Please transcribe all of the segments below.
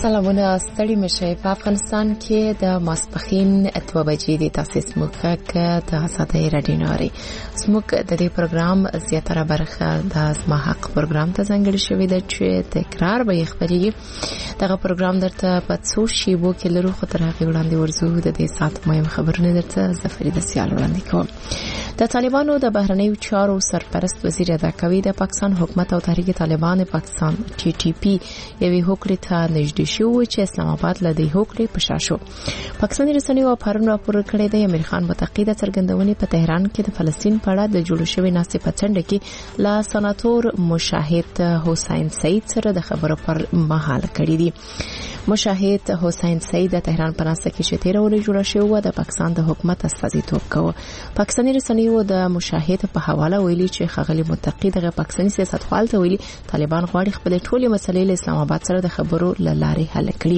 سلامونه ستړي مشه. په افغانستان کې د ماسپخین 2 بجې د تاسیس موقع د آزادۍ رادیو ناري سموک د دې پروګرام زیاتره برخه د زما حق پروګرام ته ځانګړې شوې ده چې تکرار به خبرېږي. دغه پروګرام درته په څو شیبو کې لرو خو تر هغه وړاندې ورزو د دې سات مهم خبرونه درته زفری د سیال وړاندې کوم. د طالبانو د بهرنیو چارو سرپرست وزیر ادا کوي د پاکستان حکومت او تحریک طالبان پاکستان TTP یوې هوکړې ته نږدې شو چې اسلام آباد له دې هوکړې په شا شو. پاکستاني رسنیو پرون راپور کړی دی امیر خان متقی د څرګندونې په تهران کې د فلسطین په اړه د جوړ شوی ناسې په څنډه کې لا سناتور مشاهد حسین سید سره د خبرو پر مهال کړی دی. مشاهد حسین سید د تهران په ناسته کې چې 13 ورځې جوړ شو د پاکستان د حکومت استازیتوب کوي. پاکستاني رسنیو د مشاهد په حواله ویلي چې خغلی متقی د پاکستاني سیاستوال ته ویلي طالبان غواړي خپل ټولې مسلې له اسلام آباد سره د خبرو لارې حل کړي.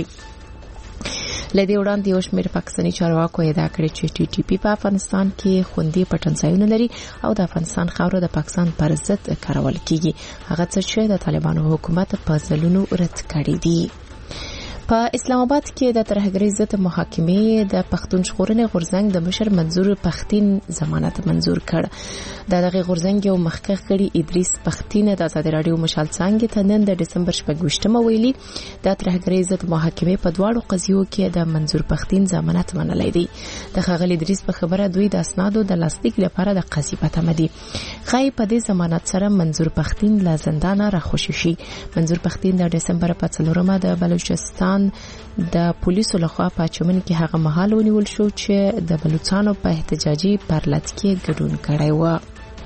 لدې وړاندې یو شمېر پاکستاني چارواکو ادعا کړې چې TTP په افغانستان کې خوندي پټنځایونه لري او د افغانستان خاوره د پاکستان پر ضد کارول کیږي. هغه څه چې د طالبانو حکومت په ځلونو رد کړی دي. په اسلام آباد کې د ترهګرۍ ضد محاکمې د پښتون ژغورنې غورځنګ د مشر منظور پښتين ضمانت منظور کړ. دغه غورځنګ یو مخکښ غړي ادریس پښتين د آزاد رادیو مشال څنګه ته نن د دسمبر 28 ویلي د ترهګرۍ ضد محاکمې په دواړو قضیو کې د منظور پښتين ضمانت منلای دی. د خغل ادریس په خبره دوی د اسنادو د لاستیک لپاره د قضیې په تمه دي. خای په دې ضمانت سره منظور پښتين له زندان راخوشي شي. منظور پښتين د دسمبر په 4 د بلوچستان د پولیسو لخوا په چمن کې هغه مهال ونیول شو چې د بلوچستان په احتجاجي پرلط کې ګډون کړی و.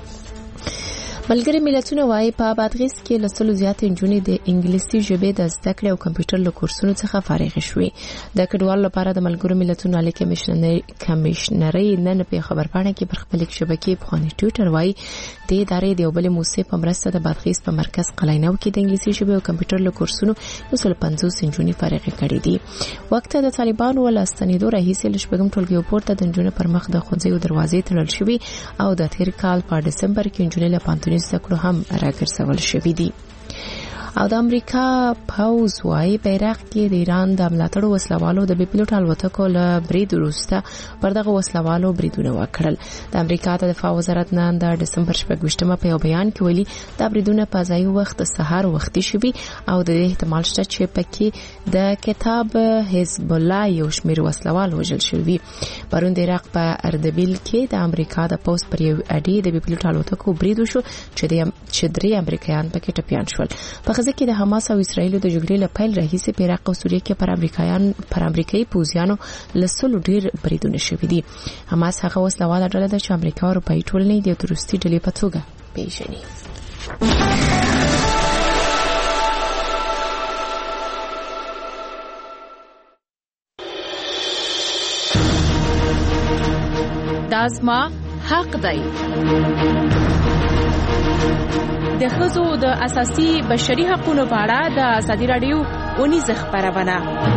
ملګری ملتونه وايي په بادغیس کې لسلو زیات انجونې د انګلیسي ژبې د زده کړې او کمپیوټر له کورسونو څخه فارغ شوې. د کډوالو لپاره د ملګرو ملتونو عالی کمشنري نن په خبرپاڼه کې پر خپل شبکې په خاني ټویټر وايي د ادارې د یوبل موسسې په مرسته د بادغیس په مرکز قلعینو کې د انګلیسي ژبې او کمپیوټر له کورسونو 150 انجونې فارغ کړي دي. وخت د طالبانو ولستنیدو راهیسې لشبګم ټولګي پورته د انجونې پر مخ د خونځې دروازې تړل شوې او د تیر کال په دسمبر کې انجونې له پانتونی زکړو هم راګرځول شوې دي. او د امریکا پاوز وايي په عراق کې د ایران د ملاتړو وسلوالو د بیپلوټ الوتکو له برید وروسته پر دغه وسلوالو بریدونه وکړل. د امریکا د دفاع وزارت نن د دسمبر 28 په یو بیان کې ویلي دا بریدونه په ځای وخت سهار وختي شوي او د احتمال شته چې پکې د کتاب حزب الله یو شمېر وسلوال وژل شوي. پرون د عراق په اردبیل کې د امریکا د پوسټ پر یو اډي د بیپلوټ الوتکو برید وشو چې درې امریکایان پکې ټپيان شول. په ځکه د حماس او اسرایل د جګړې له پیل راهیسې په عراق او سوریه کې پر امریکایي پوځیانو لسلو ډیر بریدونه شوي دي. حماس هغه وسلواله ډله ده چې امریکا او اروپایي ټولنې د تروریستي ډلې په توګه پیژني. دازما حق دی. د ښځو د اساسي بشري حقوقو په اړه د ازادي رادیو اونیز خبرونه.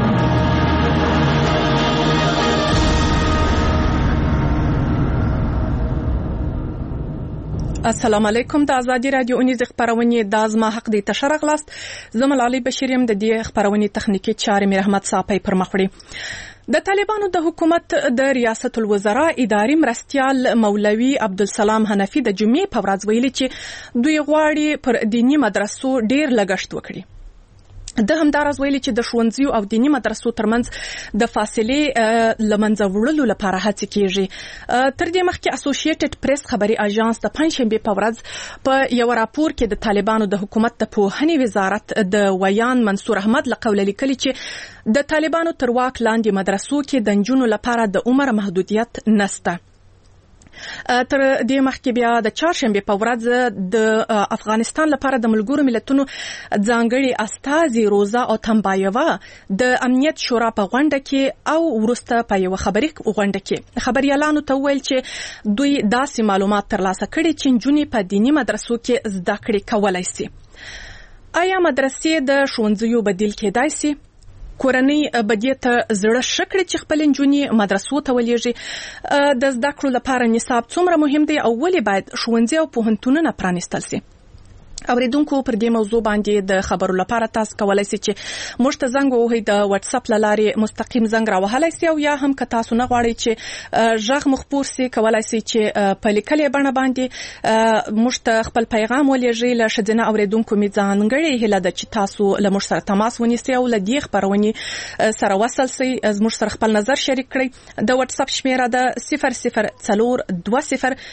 السلام علیکم. د ازادي رادیو اونیز خبرونه د ازما حق دی تشرغ لاست. زمل علي بشیریم د دې خبرونه تخنیکی چارې مې رحمت صاحب پر مخ وړي. د طالبانو د حکومت د ریاست الوزرا اداري مرستيال مولوي عبدالسلام حنفي د جمعې په ورځ ویلي چې دوی غواړي پر دینی مدرسو ډیر لګښت وکړي. د همدارس ویلي چې د ښوونځیو او دینی مدرسو ترمنځ د فاصلې لمنځه وړلو لپاره هڅې کیږي. تر دې مخکې اسوسییټډ پریس خبري اژانس د پنځشنبه په ورځ په یو راپور کې د طالبانو د حکومت د پوهنې وزارت د ویان منصور احمد لقول لیکلي چې د طالبانو تر واک لاندې مدرسو کې د نجونو لپاره د عمر محدودیت نشته. تر دې مخکې بیا د چهارشنبه په ورځ د افغانستان لپاره د ملګرو ملتونو ځانګړي استازي روزا او تمبایوا د امنیت شورا په غونډه کې او ورسته په یو خبري غونډه کې خبريالانو ته ویل چې دوی داسې معلومات ترلاسه کړي چې جنونی په دینی مدرسو کې زده کړې کولای شي. آیا مدرسې د ښوونځیو بدیل کېدای شي؟ کورنۍ بدیه ته زړه شکړي چې خپل نجونی مدرسو ته ولېږي. د زده کړو لپاره نصاب څومره مهم دی او ولې باید ښوونځي او پوهنتونونه پرانیستل شي؟ اوریدونکو پر دې موضوع باندې د خبرو لپاره تاسو کولای شئ چې موږ ته زنګ ووهئ د واتس اپ لارې مستقیم زنګ راوهلای شئ او یا هم که تاسو نه غواړئ چې ژغ مخبور سي کولای شئ چې په لیکلې بڼه باندې موږ ته خپل پیغام ولېږئ. له ښځینه اوریدونکو می ځانګړې هیله ده چې تاسو له موږ سره تماس ونیسئ او له دې خبرونې سره وصل شئ. موږ سره خپل نظر شریک کړئ. د واتس اپ شمیره ده 0042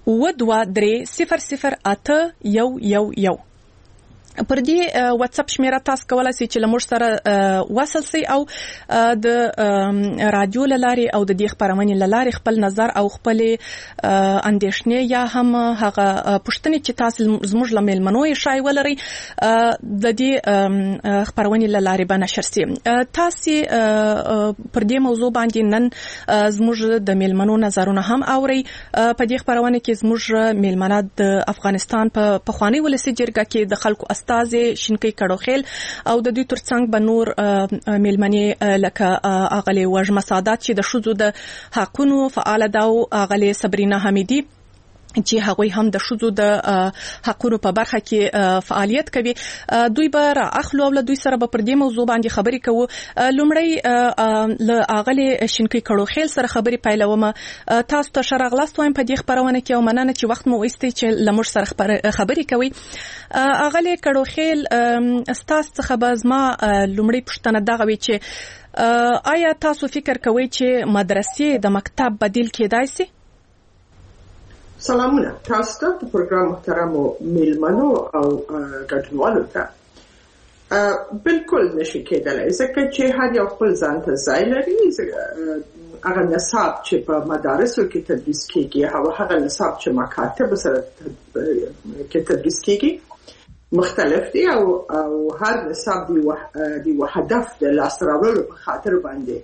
و23000811. پر دې واتس اپ شمیره تاسو کولای شئ چې لمر سره وصل شئ او د رادیو لارې او د دې خبرونې لارې خپل نظر او خپل اندېښنې یا هم هغه پوښتنې چې تاسو زموږ لملمنو یې شای ولري د دې خبرونې لارې به نشر شي. تاسو پر دې موضوع باندې نن زموږ د ملمنو نظرونه هم اوري. په دې خبرونه کې زموږ ملمنه د افغانستان په پخوانی ولسي جرګه کې د خلکو استاد شینکی کډوخیل او د دوی ترڅنګ به نور ملمنې لکه اغلی وژم سعادت چې د شذو د حقونو فعال ده او اغلی صبرینا حمیدی چې هغوی هم د شذو د حقونو په برخه کې فعالیت کوي. دوی به اخلو او له دوی سره به پر دې موضوع باندې خبرې کوو. لومړی له اغلی شینکی کډوخیل سره خبرې پیلوم. تاسو ته شرغلاست وایم په دې خبرونه کې او مننه چې وخت مو وایستئ چې لمر سره خبرې کوي. اغلی کډوخیل استاد څخه به زما لومړی پوښتنه دغه وي چې آیا تاسو فکر کوئ چې مدرسې د مکتب بدیل کېدای شي؟ سلامونه تاسو ته په پروګرام محترمو میلمنو او ګډونوالو ته. بالکل نشي کېدلی ځکه چې هر یو خپل ځان ته ځای لري. هغه نصاب چې په مدارسو کې تدریس کېږي او هغه نصاب چې مکاتب سره کې تدریس کېږي مختلف دي او هر نصاب دی هدف د لاس راوړلو په خاطر باندې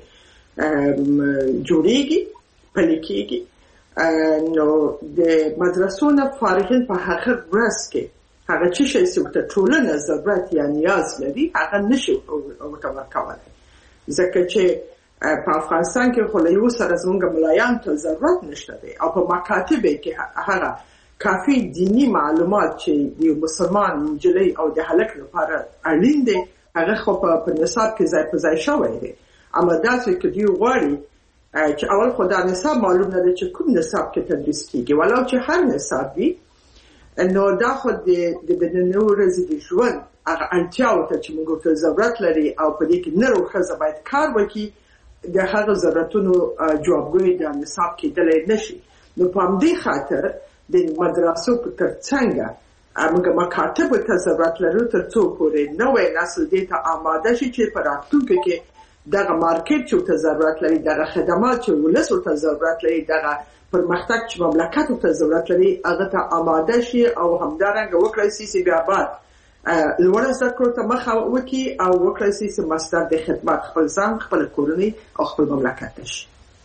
جوړیږي پلي کېږي. نو د مدرسو نه فارغین په هغه ورځ کې هغه چې شي چې ټولنه ضرورت یا نیاز لري هغه نشي ورکولای ځکه چې په افغانستان کې خو له یو سره زموږ ملایان ته ضرورت نشته دی او په مکاتب کې هغه کافي دینی معلومات چې د مسلمان نجلۍ او د هلک لپاره اړین دي هغه خو په نصاب کې ځای په ځای شوی دی. اما داسې کې دی غواړي چې اول خدای نصاب معلوم نه دی چې کوم نصاب کې تدریس کیږي ولو چې هر نصاب وي نو دا خو د نن ورځې د ژوند هغه اړتیاو ته چې موږ ته ضرورت لري او په دې کې نړو ښځه باید کار وکړي د هغه ضرورتونو جوابګوی د نصاب کېدلی نشي. نو په همدې خاطر د مدرسو په ترڅنګ موږ مکاتب ته ضرورت لرو تر څو پورې نوې نسل دې ته آماده شي چې په راتلونکي کې دغه مارکیټ چې ته ضرورت لري دغه خدمات چې ولس ته ضرورت لري دغه پرمختګ چې مملکت ته ضرورت لري هغه ته آماده شي او همدارنګه وکړي چې بیا بعد لوړ زده کړو ته مخه وکړي او وکړي چې مستر د خدمت خپل ځان خپل کورنۍ او خپل مملکت شي.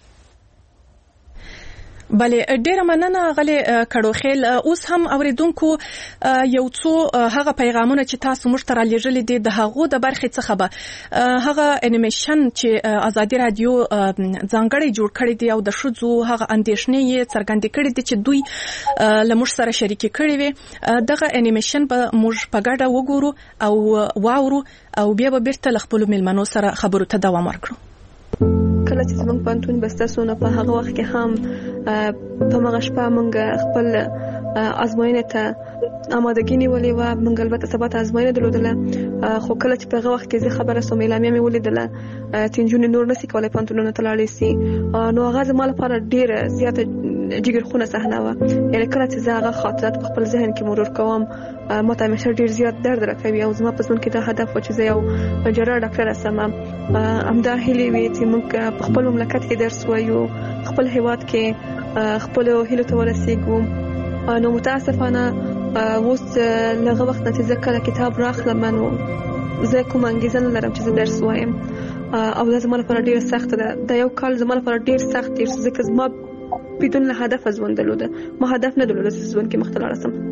بله ډیره مننه غلې کډوخیل. اوس هم اوریدونکو یو څو هغه پیغامونه چې تاسو موږ ته را لېږلي دي د هغو د برخې څخه به هغه انیمیشن چې ازادي رادیو ځانګړی جوړ کړی دی او د ښځو هغه اندېښنې یې څرګندې کړې دي چې دوی له موږ سره شریکې کړې وي. دغه انیمیشن به موږ په ګډه وګورو او واورو او بیا به بیرته له خپلو میلمنو سره خبرو ته دوام ورکړو. کله چې زموږ پانتون بستاسونه په هغه وخت کې هم په مغه شپه موږ خپل ازموینه ته آمادګي نیولې و. موږ البته سبا ته ازموینه درلودله خو کله چې په هغه وخت کې زه خبره سوم اعلامیه مې ولیدله چې نجونې نور نشي کولای پانتونونه ته لاړې شي نو هغه زما لپاره ډیره زیاته جګرخونه صحنه و. یعنې کله چې زه هغه خاطرات په خپل ذهن کې مرور کوم ما ته همیشه ډیر زیات درد راکوي او زما په ژوند کې دا هدف و چې زه یو جراح ډاکټر شم. همدا هیلې وي چې موږ په خپل مملکت کې درس وایو خپل هیواد کې خپل هیلو ته ورسېږو. نو متاسفانه اوس لغه وخت چې زه کله کتاب راخلم نو زه کوم انګیزه نه لرم چې زه درس وایم او دا زما لپاره ډیر سخت ده. دا یو کال زما لپاره ډیر سخت دی ځکه زما بدون هدف ژوند درلوده. ما هدف نه درلوده چې ژوند کې مخته لاړ شم.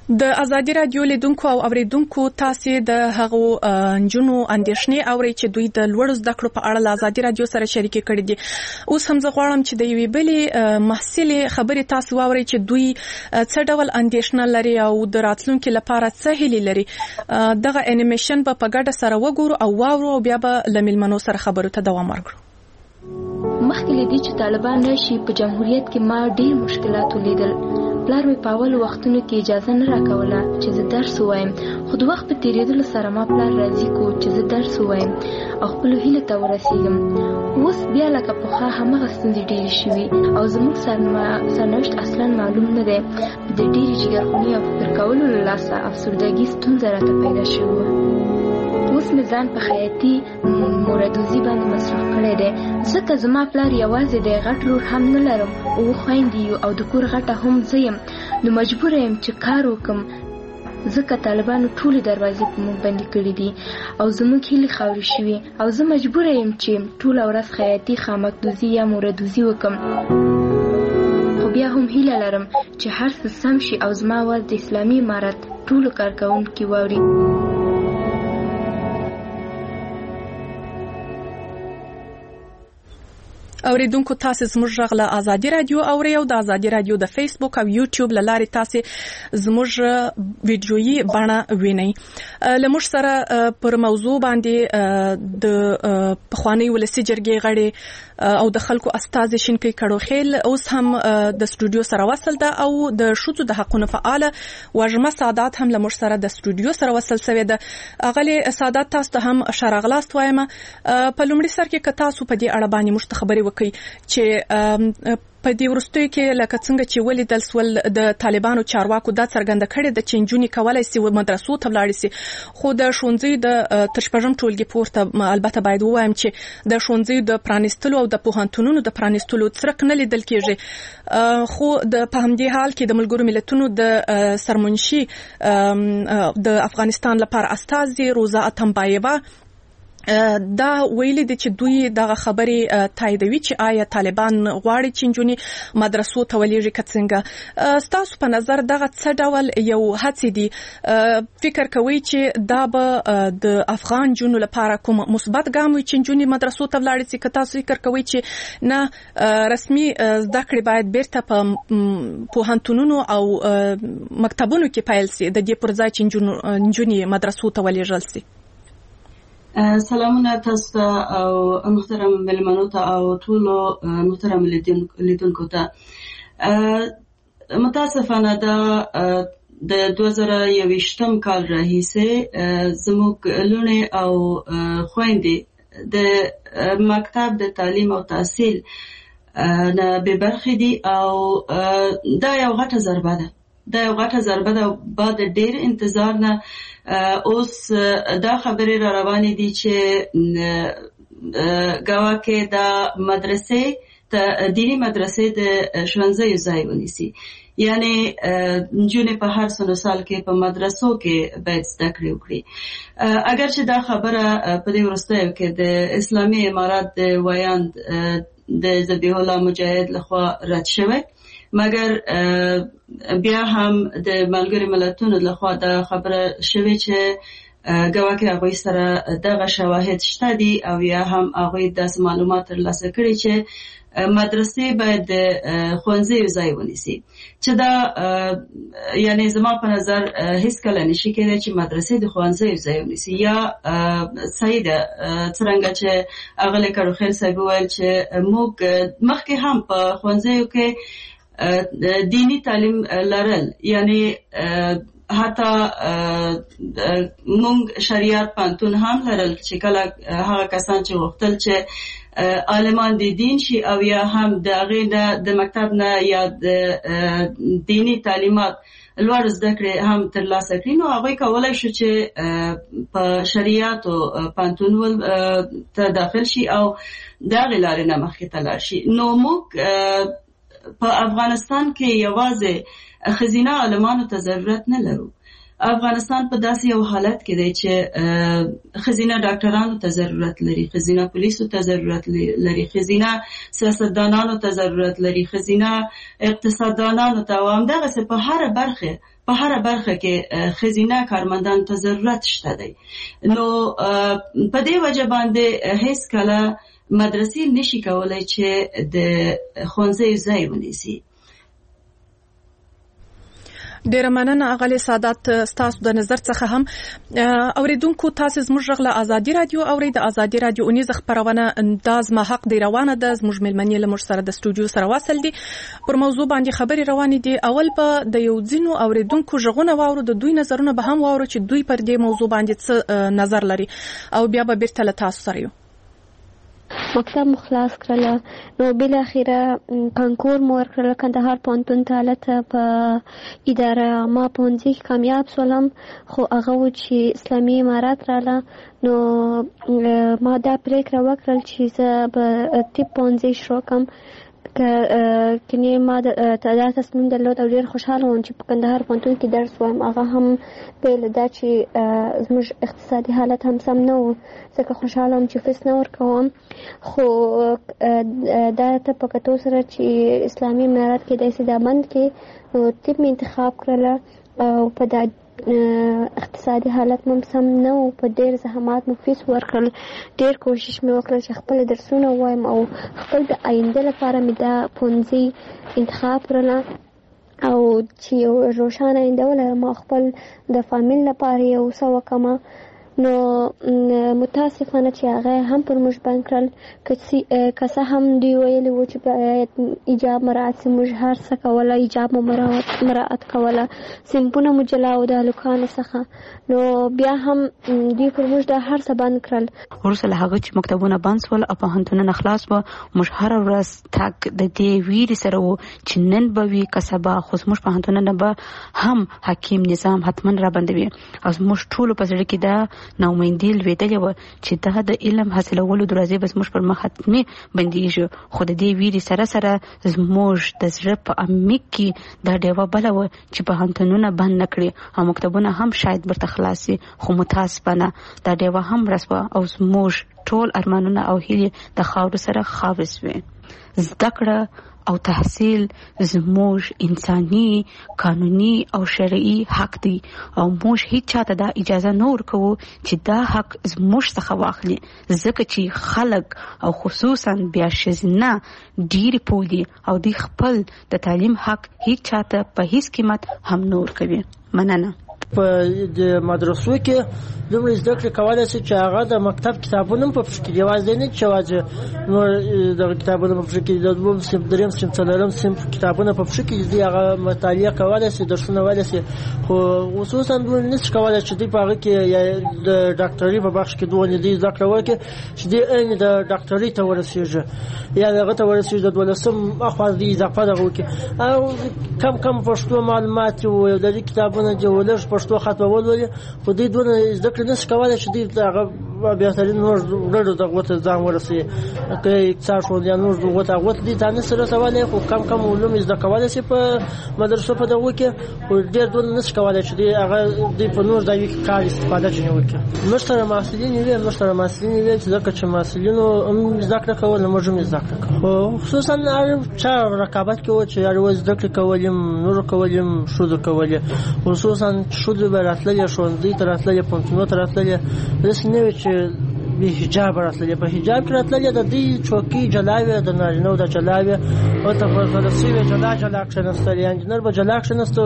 د ازادي رادیو لیدونکو او اوریدونکو تاسو د هغو جنونو اندیشنې اوري چې دوی د لوړ زده کړو په اړه له ازادي رادیو سره شریک کړي دي. اوس هم زه غواړم چې د یوې بلې محصلې خبرې تاسو واوري چې دوی څه ډول اندیشنه لري او د راتلونکو لپاره څه هیلې لري. دغه انیمیشن په ګډه سره وګورو او واورو او بیا به له میلمنو سره خبرو ته دوام ورکړو. مخکې لدی چې طالبان راشي په جمهوریت کې ما ډېر مشکلات ولیدل. پلار مې په اول وختونو کې اجازه نه راکوله چې زه درس ووایم، خو د وخت په تیریدلو سره ما پلار راضي کو چې زه درس ووایم او خپلو هیلو ته ورسېږم. اوس بیا لکه پخوا همغه ستونزې ډېرې شوي او زموږ سرنوشت اصلا معلوم نه دی. د ډېرې جګرخوني او فکر کولو له لاسه افسردګي ستونزه راته پیدا شوې وه. اوس مې ځان په خیاطي موردوزي باندې مصرف کړی دی، ځکه زما پلار یوازې دی، غټ رور هم نه لرم، اوه خویندې یو او د کور غټه هم زه یم. نو مجبوره یم چې کار وکم، ځکه طالبانو ټولې دروازې په موږ بندې کړې دي او زموږ هیلې خاورې شوې او زه مجبوره یم چې ټوله ورځ خیاطي خامکدوزي یا موردوزي وکم. خو بیا هم هیله لرم چې هر څه سم شي او زما آواز د اسلامي امارت ټولو کارکوونکي واوري. اوریدونکو تاسو زموږ غږ له ازادي رادیو اوري او د ازادي رادیو د فیسبوک او یوټیوب لارې تاسو زموږ ویډیويي بڼه وینئ. لمر سره پر موضوع باندې د پخوانی ولسی جرګې غړي او د خلکو استازي شینکي کړوخیل اوس هم د استودیو سره وصل ده او د شوتو د حقونو فعال وجمه سعادت هم لمر سره د استودیو سره وصل شوی ده. اغلی سعادت تاسو ته هم شرغلاست وایم. په لومړي سر کې ک تاسو په دې اړه باندې مشتخبري چې په دې ورستوي کې لکه څنګه چې ولیدل سول د طالبانو چارواکو د څرګنده کړي د چنجونی کولای سي مدرسو ته ولاړ سي، خو د شونځي د ترشپژم ټولګي پورته البته باید وایم چې د شونځي د پرانستلو او د پوهنتونونو د پرانستلو څرک نه لیدل کېږي. خو د په همدې حال کې د ملګرو ملتونو د سرمنشي د افغانستان لپاره استازي روزا اتمبایبا دا ویلي دي چې دوی دغه خبرې تاییدوي چې آیا طالبان غواړي چې جنونی مدرسو ته ولېږي کڅنګه. ستاسو په نظر دغه څه ډول یو هڅې دي؟ فکر کوي چې دا به د افغان جنونو لپاره کوم مثبت ګام وي چې جنونی مدرسو ته ولاړ شي؟ که تاسو فکر کوي چې نه رسمي زده کړې باید بیرته په پوهنتونونو او مکتبونو کې پیل شي د دې پر ځای چې جنونی مدرسو ته ولېږل شي؟ سلامونه تاسو ته او محترم ملمنو ته او ټولو محترم لیدونکو ته. متاسفانه د 2021 کال راهیسې زموږ لونې او خويندې د مکتب د تعلیم او تحصیل نه به برخې دي او دا یو غټه ضربه ده. دا یو غټه ضربه ده. بعد ډېر انتظار نه اوس دا خبرې را روانې دي چې ګواکې د مدرسې دینی مدرسې د ښوونځیو ځای ونیسي، یعنی نجونې په هر سنو سال کې په مدرسو کې باید زده کړې وکړي. اگر چې دا خبره په دې وروستیو کې د اسلامي امارات د ویاند د ذبیح الله مجاهد لخوا رد شوی، مګر بیا هم د ملګرو ملتونو لخوا دا خبره شوې چې ګواکې هغوی سره دغه شواهد شته دي او یا هم هغوی داسې معلومات ترلاسه کړي چې مدرسې باید د ښوونځیو ځای ونیسي، چې دا یعنی زما په نظر هیڅکله نشي کېدای چې مدرسې د ښوونځیو ځای ونیسي. یا صحیح ده څرنګه چې اغلی کړوخیل صاحب وویل چې موږ مخکې هم په ښوونځیو کې دینی تعلیم لرل، یعنی حتی مونږ شریعت پانتون هم لرل چې کله هغه کسان چې غوښتل چې عالمان د دین شي او یا هم د هغې نه د مکتب نه یا د دینی تعلیمات لوړ زده کړې هم ترلاسه کړي، نو هغوی کولی شو چې په شریعت او پانتون ته داخل شي او د هغې لارې نه مخکې ته لاړ شي. نو موږ په افغانستان کې یوازې ښځینه عالمانو ته ضرورت نه لرو. افغانستان په داسې یو حالت کې دی چې خزینه ډاکټرانو ته ضرورت لري، خزینه پولیسو ته ضرورت لري، خزینه سیاستدانانو ته ضرورت لري، خزینه اقتصاددانانو ته، او همدغسې په هر برخه کې خزینه کارمندانو ته ضرورت شته دی. نو په دې وجه باندې هیڅ کله مدرسې نشي کولای چې د ښوونځیو ځای ونیسي. ډیره مننه اغلی سادات، ستاسو د نظر څخه هم اوریدونکو تاسو زموږ غږ له ازادي رادیو اوري. د ازادي رادیو اونیز خبرونه د زما حق دی روانه ده. زموږ ملمنې له موږ سره د استودیو سره واصل دي، پر موضوع باندې خبري روانې دي. اول به د یو ځینو اوریدونکو ژغونه واورو، د دوی نظرونه به هم واورو چې دوی پر دې موضوع باندې څه نظر لري، او بیا به بیرته له تاسو سره یو. مکتب مخلاص کړل، نو بل اخیره کانکور مو ورکړل کندهار پوهنتون ته. هلته په اداره ما پوهنځي کې کامیاب شولم، خو هغه و چې اسلامي امارات راله. نو ما دا پریکړه وکړل چې زه به طب پوهنځي شروع کړم. کني ما دا تصمیم درلود او ډېر خوشحاله وم چې په کندهار پوهنتون کې درس وایم. هغه هم بېله دا چې زموږ اقتصادي حالت هم سم نه و، ځکه خوشحاله وم چې فیس نه ورکوم. خو دا ته په کتو سره چې اسلامي امارات کې داسې دا بند کې، نو طب مې انتخاب کړله. او په دا اقتصادي حالت مم سم نه و، په ډېر زحمات مې فیس ورکړل. ډېر کوشش مې وکړل چې خپل درسونه وایم او خپل د آینده لپاره مې دا پوهنځي انتخاب کړله او چې یو روښانه آینده ولرم او خپل د فامیل لپاره یو څه وکړم. نو متاسفانه چې هغه هم پر موږ بند کړل، که څه هم دوی ویلي وو چې باید ایجاب مراعات سي، موږ هر څه کوله، ایجاب مو مراعات کوله، صنفونه مو جلا و د هلکانو څخه. نو بیا هم دوی پر موږ دا هر څه بند کړل. وروسته له هغه چې مکتبونه بند شول او پوهنتونونه خلاص وو، موږ هره ورځ تګ د دې ویرې سره و چې نن به وي که سبا، خو زموږ پوهنتونونه به هم حکیم نظام حتما را بندوي. او زموږ ټولو په زړه کې دا ناامیدي لوېدلې وه چې دا د علم حاصلولو دروازې به زموږ پر مخ حتمي بندېږي. خو د دې ویرې سره سره زموږ د زړه په عمیق کې دا ډیوه بله وه چې پوهنتونونه بند نه کړي او مکتبونه هم شاید برته خلاص شي. خو متاسفانه دا ډیوه هم رسوه او زموږ ټول ارمانونه او هیلې د خاورو سره خاورې سوې. زده کړه او تحصیل زموږ انساني، قانوني او شرعي حق دی او موږ هیڅ چاته دا اجازه نه ورکوو چې دا حق زموږ څخه واخلي، ځکه چې خلک او خصوصا بیا ښځینه ډېرې پوه دي او دوی خپل د تعلیم حق هیڅ چاته په هیڅ قیمت هم نه ورکوي. مننه. په د مدرسو کې دومره زده کړې کولی شي چې هغه د مکتب کتابونه هم په پښې کې یوازې نه چې یوازې نور دغه کتابونه په پښې کې د دویم صنف، درېیم صنف، څلورم صنف کتابونه په پښې کې دي، هغه مطالعه کولی شي، درسونه ویلی شي. خو خصوصا دوی نشي کولی چې دوی په هغه کې یا د ډاکټري په بخش کې دوی دې زده کړه وکړي چې دوی عین د ډاکټرۍ ته ورسېږي یا هغه ته ورسېږي د 12 اخوا دې اضافه دغه وکړي. او کم پښتو معلومات او د دې کتابونه جوړول پښتو خط ولولي، خو دې دونه زده کړه نشي کولی چې دې هغه بهترین نور ډېرو دغو ته ځان ورسوي. که اقتصاد ښوونځي یا نور دغو ته هغو ته دې ځان نشي رسولی، خو کم علوم زده کولی شي په مدرسو په دغو کې، خو ډېر دونه نشي کولی چې دې هغه دې په نور ځایو کې کار استفاده ځینې وکړي. موږ سره محصلین وي چې ځکه چې محصلینو هم زده کړه کول، موږ هم زده کړه کوو. خو خصوصا چا رقابت کې و چې هر ورځ زده کړې کول یم، نور کول یم، ښځو کولې، خصوصا ښځو به راتللې ښوونځي ته راتللې، پوهنتونونو ته راتللې، داسې نه وي چې بې حجاب راتللې. په حجاب کې راتللې د دې چوکۍ جلا وې، د نارینه‌و د جلا وې، او تفضل سوي جلا کښېنستل، یا انجینر به جلا کښېنسته،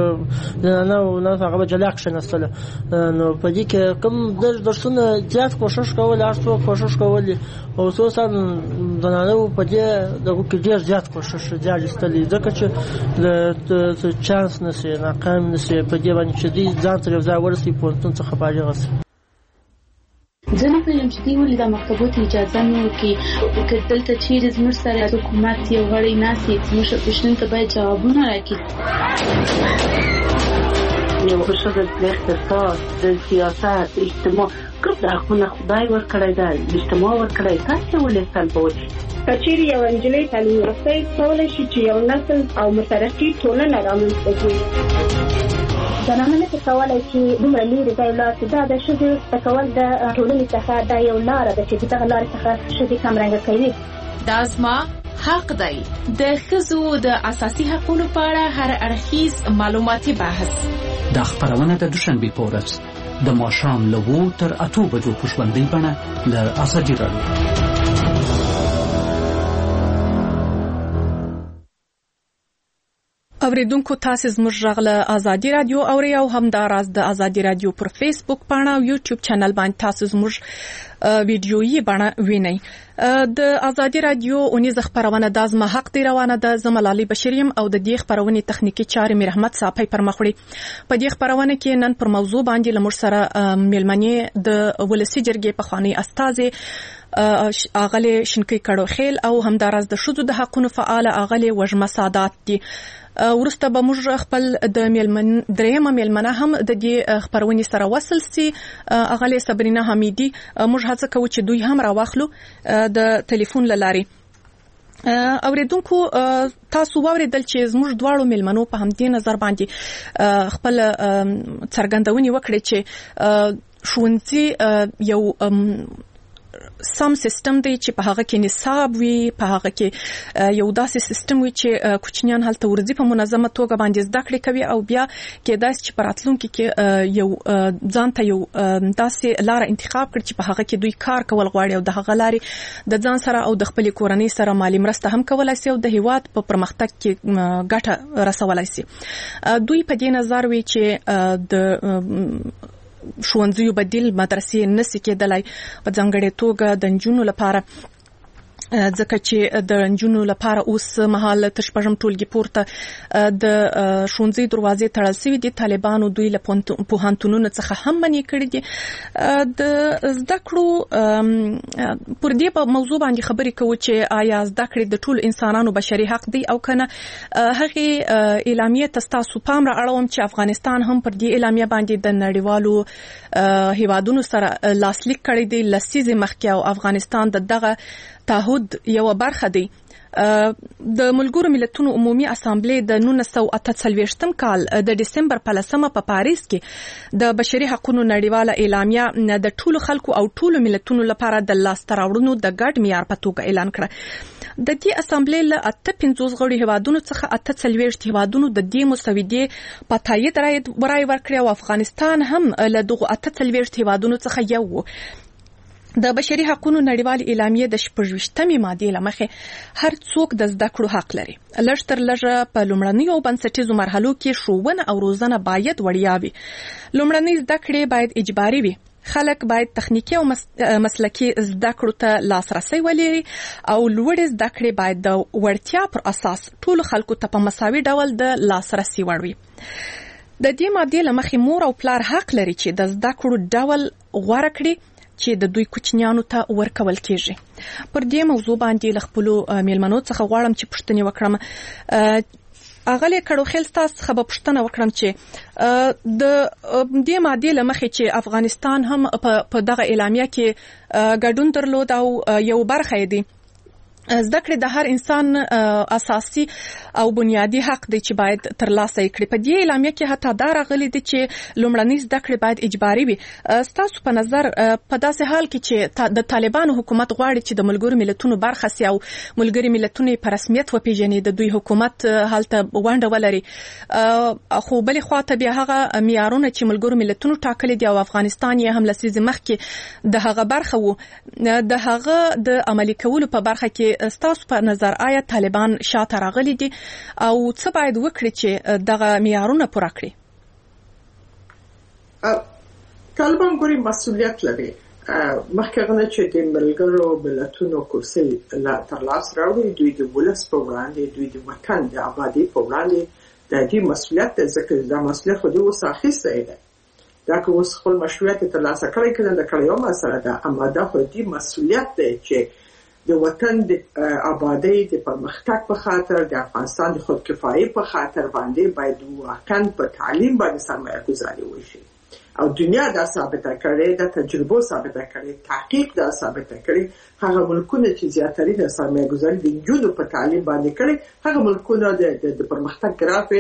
نه هغه به جلا کښېنستل. نو په دې کې کوم درسونه زیات کوشش کول، هر څوک کوشش کولی، او خصوصا د نارینه‌و په دې دغو کې ډېر زیات کوشش زیات ایستلی، ځکه چې د چانس نشي، ناکام نشي په دې باندې چې دوی ځان تر یو ځای ورسوي، پوهنتون څخه فارغ شي. زه نه پوهېږم چې دوی ولې د مکتبو ته اجازه نه ورکوي. که دلته چیرې زموږ سره حکومت یو غړی ناست وي، زموږ پوښتنو ته باید ځوابونه راکړي. یو ښځه د اقتصاد، د سیاست، اجتماع کوم حقونه خدای ورکړی دی، اجتماع ورکړی، تاسې ولې سلبوئ؟ که چیرې یوه نجلۍ تعلیم یافته کولی شي چې یو نسل او مترقي ټولنه رامنځته کړي. زنانه نه کولای چې دومره لري ځای لاړ شي. دا د ښځې تکول د ټولنې څخه دا یو لاره ده چې دغه لارې څخه ښځې کمرنګه کوي. دا زما حق دی. د ښځو د اساسي حقوقو په اړه هر اړخیز معلوماتي بحث دا خبرونه د دوشنبه په ورځ د ماښام له 2 تر 8 بجو په ژوندۍ بڼه له ازادي راډیو. اوریدونکو تاسو زموږ غږ له ازادي رادیو اوري او هم دا راز د ازادي رادیو پر فیسبوک باندې او یوټیوب چینل باندې تاسو زموږ ویډیويي باندې وینئ. د ازادي رادیو اونیز خبرونه د ازما حق دی روانه ده. زملالي بشریم او د دې خبرونه تخنیکی چارې میر احمد صاحب پر مخ وړي. په دې خبرونه کې نن پر موضوع باندې لمر سره میلمنې د ولسی جرګې په خواني استاذ اغلی شنکی کړو خیل او همدارس د شذو د حقونو فعال اغلی وجمه سادات دي. ورسته به موږ خپل د درېمه میلمنه هم د دې خبرونې سره وصل سي. اغلی صبرینا حمیدی موږ هڅه کوو چې دوی هم راوخلو د ټلیفون لاري. اوریدونکو تاسو واوریدل چې زموږ دواړو میلمنو په همدې نظر باندې خپل څرګندونې وکړي چې ښوونځي یو سم سیستم دی چې په هغه کې نصاب وي، په هغه کې یو داسې سیستم وي چې کوچنیان هلته ورځي په منظمه توګه باندې زده کړې کوي او بیا کېدای شي چې په راتلونکي کې یو ځان ته یو داسې لار انتخاب کړي چې په هغه کې دوی کار کول غواړي او د هغه لارې د ځان سره او د خپل کورنۍ سره مالی مرسته هم کولای شي او د هیواد په پرمختګ کې ګټه رسولای شي. دوی په دې نظر وي چې د ښوونځیو بدیل مدرسې نشي کېدلای په ځانګړې توګه د نجونو لپاره، ځکه چې د نجونو لپاره اوس مهال تشپژم ټولګي پورته د ښوونځي دروازې تړل شوې دي. طالبانو دوی له پوهنتونونو څخه هم منع کړي دي. د زده کړو پر دې په موضوع باندې خبرې کوو چې آیا زده کړې د ټول انسانانو بشري حق دی او کنه. هغه اعلامیه تاسو پام را اړوم چې افغانستان هم پر دې اعلامیه باندې د نړیوالو هیوادونو سره لاسلیک کړی دی لسیزه مخکې او افغانستان دغه تعهد یو برخه دی. د ملګرو ملتونو عمومي اسامبلې د 1948 کال د دسمبر په 10 په پاریس کې د بشري حقوقو نړیواله اعلامیه د ټولو خلکو او ټولو ملتونو لپاره د لاسته راوړنو د ګډ معیار په توګه اعلان کړه. د دې اسامبلې له 58 غړي هیوادونو څخه 48 هیوادونو د دې مسودې په تایید رای ورکړی او افغانستان هم له دغه 48 هیوادونو څخه یو و. د بشري حقوقو نړیوال اعلامیه د 28مې ماده لمخې هر څوک د زده کړو حق لري. لږ تر لږه په لومړنیو او بنسټیزو مرحلو کې ښوونه او روزنه باید وړیا وي. لومړنۍ زده کړې باید اجباري وي. خلک باید تخنیکی او مسلکی زده کړو ته لاسرسي ولري او لوړې زده کړې باید د وړتیا پر اساس ټول خلکو ته په مساوي ډول د لاسرسي وړ وي. د دې ماده لمخې مور او پلار حق لري چې د زده کړو ډول غوړه کړي چې د دوی کوچنیانو ته ورکول کیږي. پر دې موضوع باندې له خپل میلمنو څخه غواړم چې پوښتنه وکړم. اغلی کړو خیل تاسو څخه پوښتنه وکړم چې د دې ماده لمخې چې افغانستان هم په دغه اعلامیه کې ګډون درلود او یو برخه دی. زده کړې د هر انسان اساسي او بنیادی حق دی چې باید ترلاسه کړي. په دې اعلامیه کې حتی دا راغلي دي چې لومړنۍ زده کړې باید اجباري وي. تاسو په نظر په داسې حال کې چې د طالبانو حکومت غواړي چې د ملګرو ملتونو برخه سي او ملګري ملتونه په رسمیت وپیژني، د دوی حکومت هلته ونډه ولري، خو بلې خواته بیا هغه معیارونه چې ملګرو ملتونو ټاکلي دي او افغانستان یې هم لسیزه مخکې د هغه برخه وو، د هغه د عملي کولو په برخه کې ستاسو په نظر آیا طالبان شاته راغلي دي او څه باید وکړي چې دغه معیارونه پوره کړي؟ طالبان ګوري مسؤلیت لري. مخکې چې د ملګرو ملتونو کرسي تر لاس راوړي، دوی د ولس په وړاندې، دوی د وطن د آبادی په وړاندې د دې مسؤلیت دی، ځکه دا مسؤلیت خو دوی اوس اخیستی دی. دا که اوس خپل مشروعیت ترلاسه کړی که نه د کړی یو مسله ده، اما دا خو دې مسؤلیت دی چې د وطن د آبادی د پرمختګ په خاطر، د افغانستان د خودکفایي په خاطر باندې باید واقعا په تعلیم باندې سرمایه گذاري وشي. او دنیا دا ثابته کړې، د تجربو ثابته کړې، تحقیق دا ثابته کړې، هغه ملکونه چې زیاتري د سرمایه گذاري د نجونو په تعلیم باندې کړي، هغه ملکونه د پرمختګ ګراف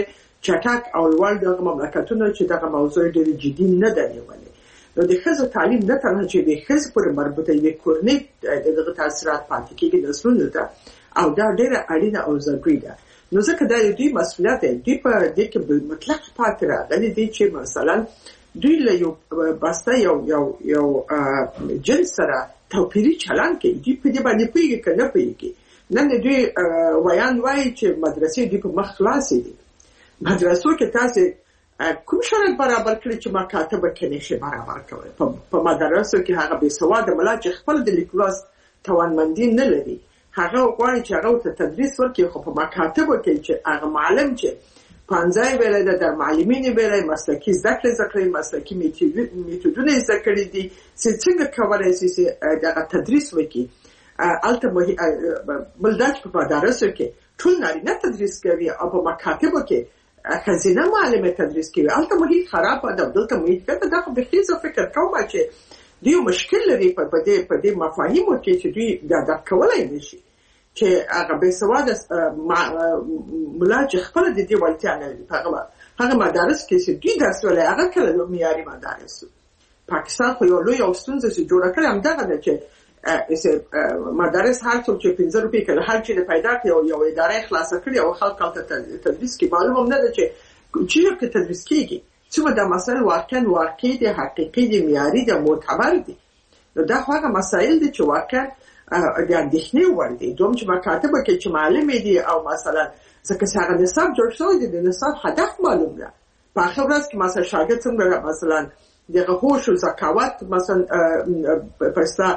چټک او لوړ دغه مملکتونو چې دغه موضوع ډېر جدي نه ده نیولې. نو د ښځو تعلیم نه تنها چې د ښځو پورې مربوطه یوې کورنۍ دغه تاثیرات پاتې کېږي نسلونو ته او دا ډېره اړینه او ضروري ده. نو ځکه دا د دوی مسؤلیت دی. دوی په دې کې مطلق پاتې راغلي دي چې مثلا دوی له یو بسته یو جنس سره توپیري چلند کوي. دوی په دې باندې پوهېږي که نه پوهېږي. نن دوی ویان وایي چې مدرسې دوی په مخ خلاصې دي. مدرسو کې تاسې کوم شرط برابر کړي چې مکاتبه کې نشي برابر کوي؟ په مدرسو کې هغه بې سواده ملا چې خپل د لیکلو توانمندي نه لري هغه غواړي چې هغه ته تدریس ورکړي، خو په مکاتبو کې چې هغه معلم چې پانځای ویلی ده در معلمین ویلی مسلکي زده کړې مسلکي میتودونه زده کړي دي چې څنګه کولی شي چې دغه تدریس وکړي. هلته بل دا چې په مدارسو کې ټول نارینه تدریس کوي او په مکاتبو کې ښځینه معلمه تدریس کوي. هلته محیط خراب ده، دلته محیط ښه ده. دا خو بیخي زه فکر کوم چې دوی مشکل لري په دې مفاهیمو کې چې دوی ادب کولی نه شي، چې هغه بې سواده ملا چې خپله د دې وړتیا نه لري. هغه مدارس کې چې دوی درس ویلی هغه کله معیاري مدارس. پاکستان خو یو لوی ستونزه چې جوړه کړې همدغه ده چې مدارس هر څوک چې 15 روپۍ کله هر چیرې پیدا کړي او یو اداره خلاصه کړي او خلک هلته تدریس کوي. معلوم هم نه ده چې چیرې کې تدریس کېږي، څومره دا مسایل واقعي دي، حقیقي دي، معیاري دي، معتبر دي. نو دا خو هغه مسایل دي چې واقعا د اندېښنې وړ دي. دوم چې مکاتبه کې چې معلمې دي او مثلا ځکه چې هغه نصاب جوړ شوی دی، د نصاب هدف معلوم ده. په آخر ورځ کې مثلا شاګرد څنګه مثلا دغه هوش او ذکاوت مثلا پستا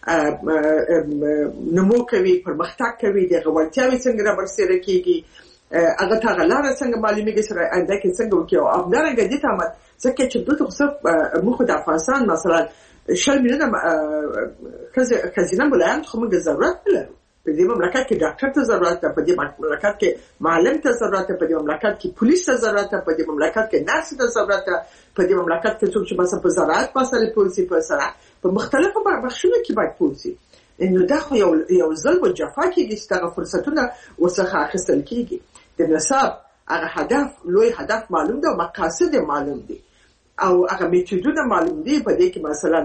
نمو کوي، پرمختګ کوي، دغه وړتیاوې څنګه رابرسېره کېږي، هغه ته هغه لاره څنګه معلومېږي سره آینده کې څنګه وکړي. او همدارنګه دې ته ځکه چې دلته خو صرف موږ د افغانستان مثلا 100 میلیونه ښځینه ملایان خو موږ ضرورت نه لرو. په دې مملکت کې ډاکټر ته ضرورت ده، په دې مملکت کې معلم ته ضرورت ده، په دې مملکت کې پولیس ته ضرورت ده، په دې مملکت کې نرس ته ضرورت ده، په دې مملکت کې څوک چې مثلا په زراعت مسلې پولیسي په سره په مختلفو بخشونو کې باید پولیسي. نو دا خو یو ظلم او جفا کېږي چې دغه فرصتونه ورڅخه اخیستل کېږي. د نصاب هغه هدف لوی هدف معلوم ده او مقاصد معلوم دي او هغه میتودونه معلوم دي. په دې کې مثلا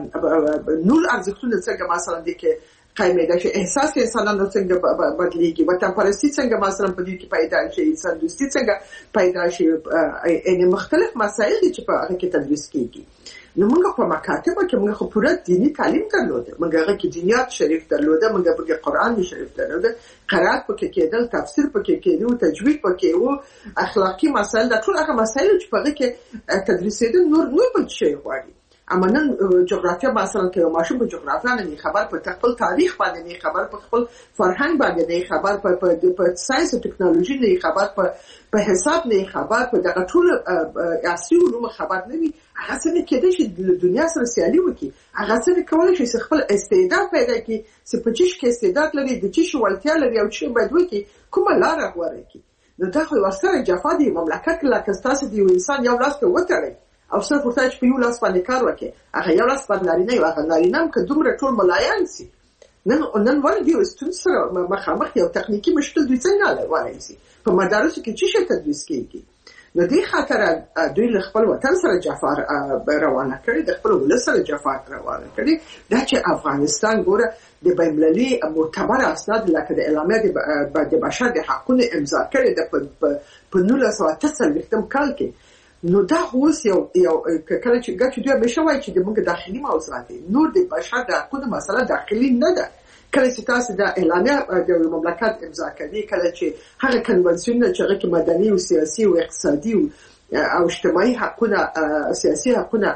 نور ارزښتونه څنګه مثلا دي کې قایمه شي، احساس انسانانو څنګه بدلېږي، وطن پرستی څنګه مثلا په دې کې پیدا شي، انسان دوستي څنګه پیدا شي. یعنې مختلف مسایل دي چې په هغه کې تدریس کېږي. نو موږ په مکاتبه کې موږ خو پوره دینی تعلیم درلوده، موږ هغه کې دینیات شریف درلوده، موږ پکې قرآن شریف درلوده، قرائت پکې کېدل، تفسیر پکې کېدو، تجوید پکې وو، اخلاقی مسایل دا ټول هغه مسایل چې په هغه کې تدریسېدل. نور بل شی غواړي. اما نن جغرافیا مثلا که یو ماشوم په جغرافیا نه خبر، په خپل تاریخ باندې نه خبر، په خپل فرهنګ باندې نه خبر، په ساينس او ټکنالوژي نه خبر، په حساب نه خبر، په دغه ټول عصري علوم خبر نه وي، هغه څنګه کېدای شي د دنیا سره سیالي وکړي؟ هغه څنګه کولای شي خپل استعداد پیدا کړي؟ چې په چیش کې استعداد لري، د چیش وړتیا لري او چې باید وکړي کومه لار غوړي کی. نو دا خو وسره جفا دی. مملکت لکه تاسو دی انسان یو لاس ته وتړي او صرف ورته چې په یو لاس باندې کار وکړي، هغه یو لاس باندې نارینه یو هغه نارینه هم که دومره ټول ملایان سي. نن ولې دوی ستونزې سره مخامخ یو تخنیکي مشکل دوی څنګه لري سي؟ په مدارسو کې چې څه تدریس کېږي؟ نو دې خاطر دوی له خپل وطن سره جفا روانه کړي، د خپل ولس سره جفا روانه کړي. دا چې افغانستان ګوره د بین‌المللي معتبر اسناد لکه د اعلامیه د بشر د حقوقو امضا کړي د په 1993 کال کې. نو دا اوس یو کله چې دوی همیشه وایي چې د موږ داخلي موضوعات دي، نور د بشر د حقوقو مسله داخلي نه ده. کله چې تاسو د اعلامیه د مملکت امضا کوي، کله چې هغه کنونسیون چې هغه کې مدني او سیاسي او اقتصادي او اجتماعي حقوقونه، سیاسي حقوقونه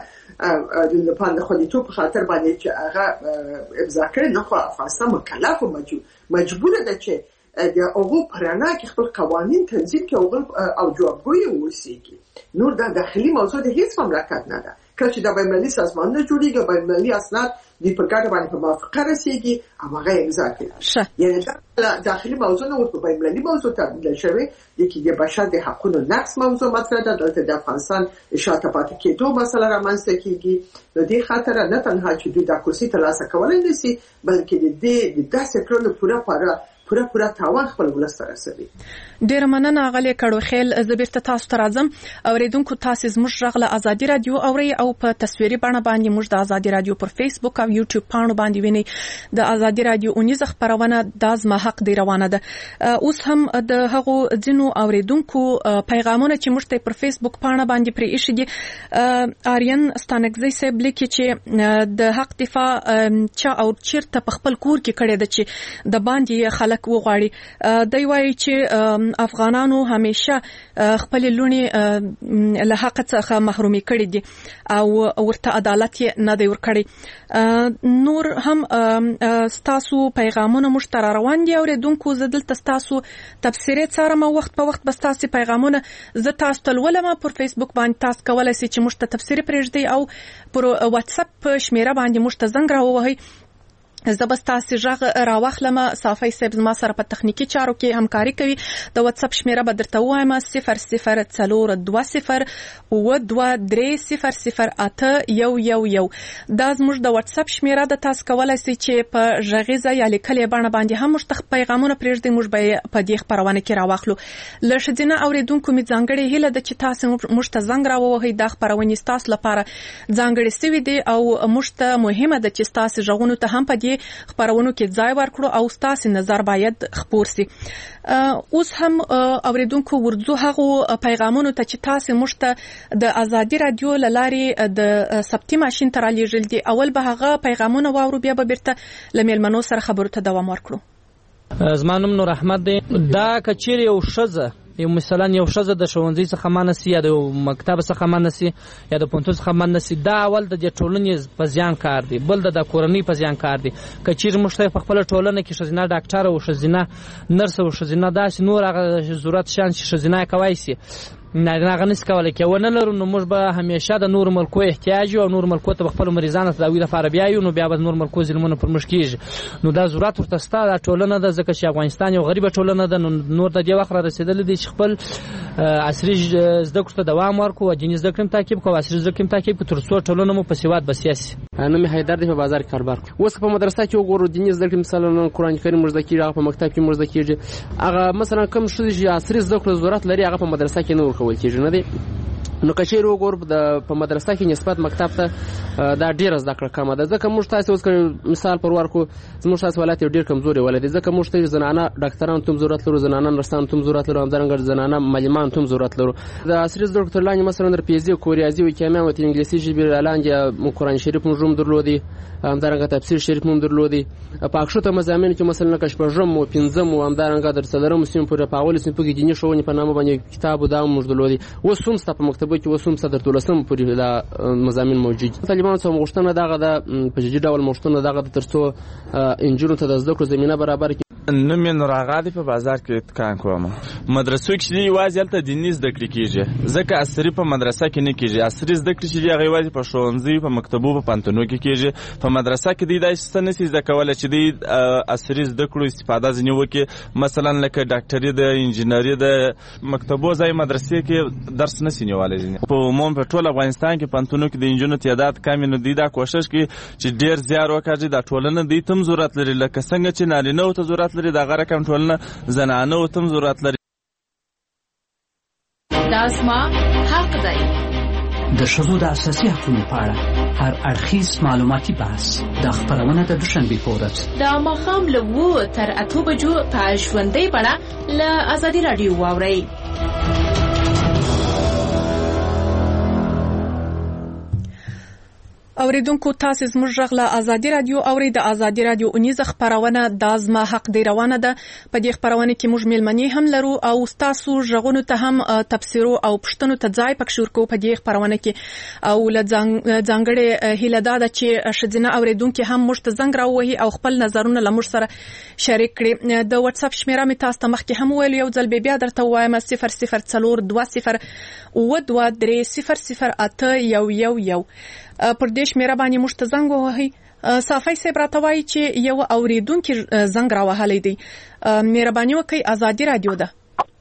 د خوندیتوب په خاطر باندې چې هغه امضا کړي، نو خو افغانستان مکلف او مجبور ده چې د هغو په رڼا کې خپل قوانین تنظیم کړي او جوابګوی واوسي. نور دا داخلي موضوع د هیڅ مملکت نه ده. کله چې د بین‌المللي سازمانونه جوړېږي، بین‌المللي اسناد دوی په ګډه باندې په موافقه رسېږي او هغه امضا کوي. یعنې دا داخلي موضوع نه ورته بین‌المللي موضوع تبدیل شوې. یکی د بشر د حقوقو نقض موضوع مطرح ده، دلته د افغانستان شاته پاتې کېدو مسله رامنځته کېږي. نو دې خاطر نه تنها چې دوی دا کرسي ترلاسه کولی نه سي، بلکې د داسې کړنو پوره پوره تاوان خپل ولس ته رسوي. ډیر مننه غلې کړو خیل زبرته تاسو ته راځم. اوریدونکو تاسو زموږ غږ له ازادي رادیو اوري او په تصویري بڼه باندې موږ د ازادي رادیو پر فیسبوک او یوټیوب پاڼو باندې ویني. د ازادي رادیو اونیزه خبرونه د زما حق دی روانه ده. اوس هم د هغو ځینو اوریدونکو پیغامونه چې موږ ته پر فیسبوک پاڼه باندې پرې ایښي دي. آریان ستانګزی صاحب لیکي چې د حق دفاع چا او چیرته په خپل کور کې کړی ده چې د باندې خلک وغواړي. دوی وایي چې افغانانو همیشه خپل لونی له حق څخه محرومي کړي دي او ورته عدالت نه دی ورکړي. نور هم ستاسو پیغامونه موږ ته روان دي. اوریدونکو زه دلته ستاسو تبصرې څارم او وخت په وخت به ستاسو پیغامونه زه تاسو ته لولم. پر فیسبوک باندې تاسو کولای شئ چې موږ ته تبصرې پرېږدئ او پر واتس اپ شمیره باندې موږ ته زنګ راووهئ. زه به ستاسو غږ راواخلم. صافی صاحب زما سره په تخنیکی چارو کې همکاري کوي. د واتس اپ شمیره به درته وایم 004020 92300811. دا زموږ د واتس اپ شمیره د تاسو کولای شئ چې په غږیزه یا لیکلې بڼه باندې هم موږ ته پیغامونه پرېږدئ. موږ به په دې خبرونه کې راواخلو. له ښځینه اوریدونکو می ځانګړې هیله ده چې تاسو موږ ته زنګ راووهئ. دا خبرونه تاسو لپاره ځانګړې سوي دي او موږ ته مهمه ده چې تاسو غوښتنو ته هم په دې خبرونو کې ځای ورکړو او تاسو نظر باید خپور سي. اوس هم اوریدونکو ورځو هغه پیغامونو ته چې تاسو موږ ته د ازادي رادیو لارې د ثبتي ماشين تر لیږل دي. اول به هغه پیغامونه واورو بیا به بیرته لمیلمنو سره خبرو ته دوام ورکړو. زما نوم نور احمد دی. دا کچیر یو شزه یو مثلا یو شزه د ښوونځي څخه مانسي یا د مکتب څخه مانسي یا د پونتو څخه مانسي. دا اول د ټولنې په ځان کار دی، بل د کورنۍ په ځان کار دی. کچیر مشته په خپل ټولنه کې شزینه ډاکټر او شزینه نرس او شزینه داس نور هغه ضرورت شان شزینه کوي سي نه غنس کولای کې ونه لرو. نو موږ به همیشه د نور ملکو احتیاج او نور ملکو ته خپل مریضانو ته داوی لپاره بیايو. نو بیا به نور ملکو ظلمونه پر مش کیږي. نو دا ضرورت ورته ستاره ټولنه ده ځکه چې افغانستان یو غریبه ټولنه ده. نور د دې وخت را رسیدل دي چې خپل عصري زده کړو ته دوام ورکو او جنیز زده کړم تعقیب کوو عصري زده کړم تعقیب تر څو ټولنه مو په سیواد بسیاسي. نو حیدر دی په بازار کې کاربار. اوس په مدرسه کې وګورو جنیز زده کړم مثلا قرآن کریم مرزه کیږي په مکتب کې مرزه کیږي. هغه مثلا کوم شې چې عصري زده کړو ضرورت لري هغه په مدرسه کې نه ورکول کیږي نه دی. نو کچیر وګور په مدرسه کې نسبت مکتب ته دا ډیره زده کړه کمه ده. ځکه موږ تاسو اوس مثال پر ورکو زموږ تاسو ولایت ډیر کمزوري ولادي. ځکه موږ ته زنانه ډاکټرانو ته ضرورت لرو، زنانه نرسانو ته ضرورت لرو، همدارنګه زنانه معلمان ته ضرورت لرو. د عصري زده کړو لاندې مثلا در پیزي کوریازي او کیمیا او انګلیسي ژبه لاندې قرآن شریف موږ درلودي، همدارنګه تفسیر شریف موږ درلودي. پاکشوته مزامین کې مثلا کشپژم او پنځم او همدارنګه در څلورم سیم پر پاول سیم په کې دیني شوونی په نامه باندې کتاب دا موږ درلودي. وسوم ست په مکتبه کې وسوم صدر تولسم پورې دا مزامین موجود. طالبانو څخه مغشتنه دغه د په جدي ډول مغشتنه دغه د ترڅو انجونو ته د زده کړو زمينه برابر کړي. نو مې نور غادي په بازار کې کار کوم. مدرسو کې دی واځي الته دیني زده کړې کیږي. ځکه عصري په مدرسه کې نه کیږي. عصري زده کړې چې هغه واځي په ښوونځي په مکتبو په پانتونو کې کیږي. په مدرسه کې دی دای څه نسي زده کولای چې دی عصري زده کړو استفاده ځنی وکي. مثلا لکه ډاکټري د انجینری د مکتبو ځای مدرسې کې درس نسي نیولای ځنی. په عموم په ټول افغانستان کې پانتونو کې د انجونو تعداد کم نه دی. دا کوشش کوي چې ډیر زیار وکړي. دا ټولنه دی تم ضرورت لري لکه څنګه چې نارینه ته ضرورت لري دا غره کم ټولنه زنانه او تم ضرورت لري. داسما حق دی. د ښځو د اساسي حقوقو په اړه هر اړخیز معلوماتي بحث د خبرونه د دوشنبې په ورځ د ماښام له 7 تر 8 بجو په ژوندۍ بڼه له ازادي رادیو واورئ. اوریدونکو تاسو زموږ غږ له ازادي رادیو اوري. د ازادي رادیو اونیزه خبرونه د زما حق دی روانه ده. په دې خبرونه کې موږ میلمنې هم لرو او تاسو غږونو ته هم تفسیرو او پښتنو ته ځای پکښ ورکو په دې خبرونه کې. او له ځانګړې هیله ده چې شذینه اوریدونکو هم موږ ته زنګ راووهي او خپل نظرونه له موږ سره شریک کړي. د واتس اپ شمیره می تاسو ته مخکې هم ویل یو ځل بیا درته وایم 004020 92300811. پر دې شمیره باندې موږ ته زنګ ووهئ. صافی صاحب راته وایي چې یو اوریدونکي زنګ راوهلی دی. مهرباني وکړئ ازادي رادیو ده.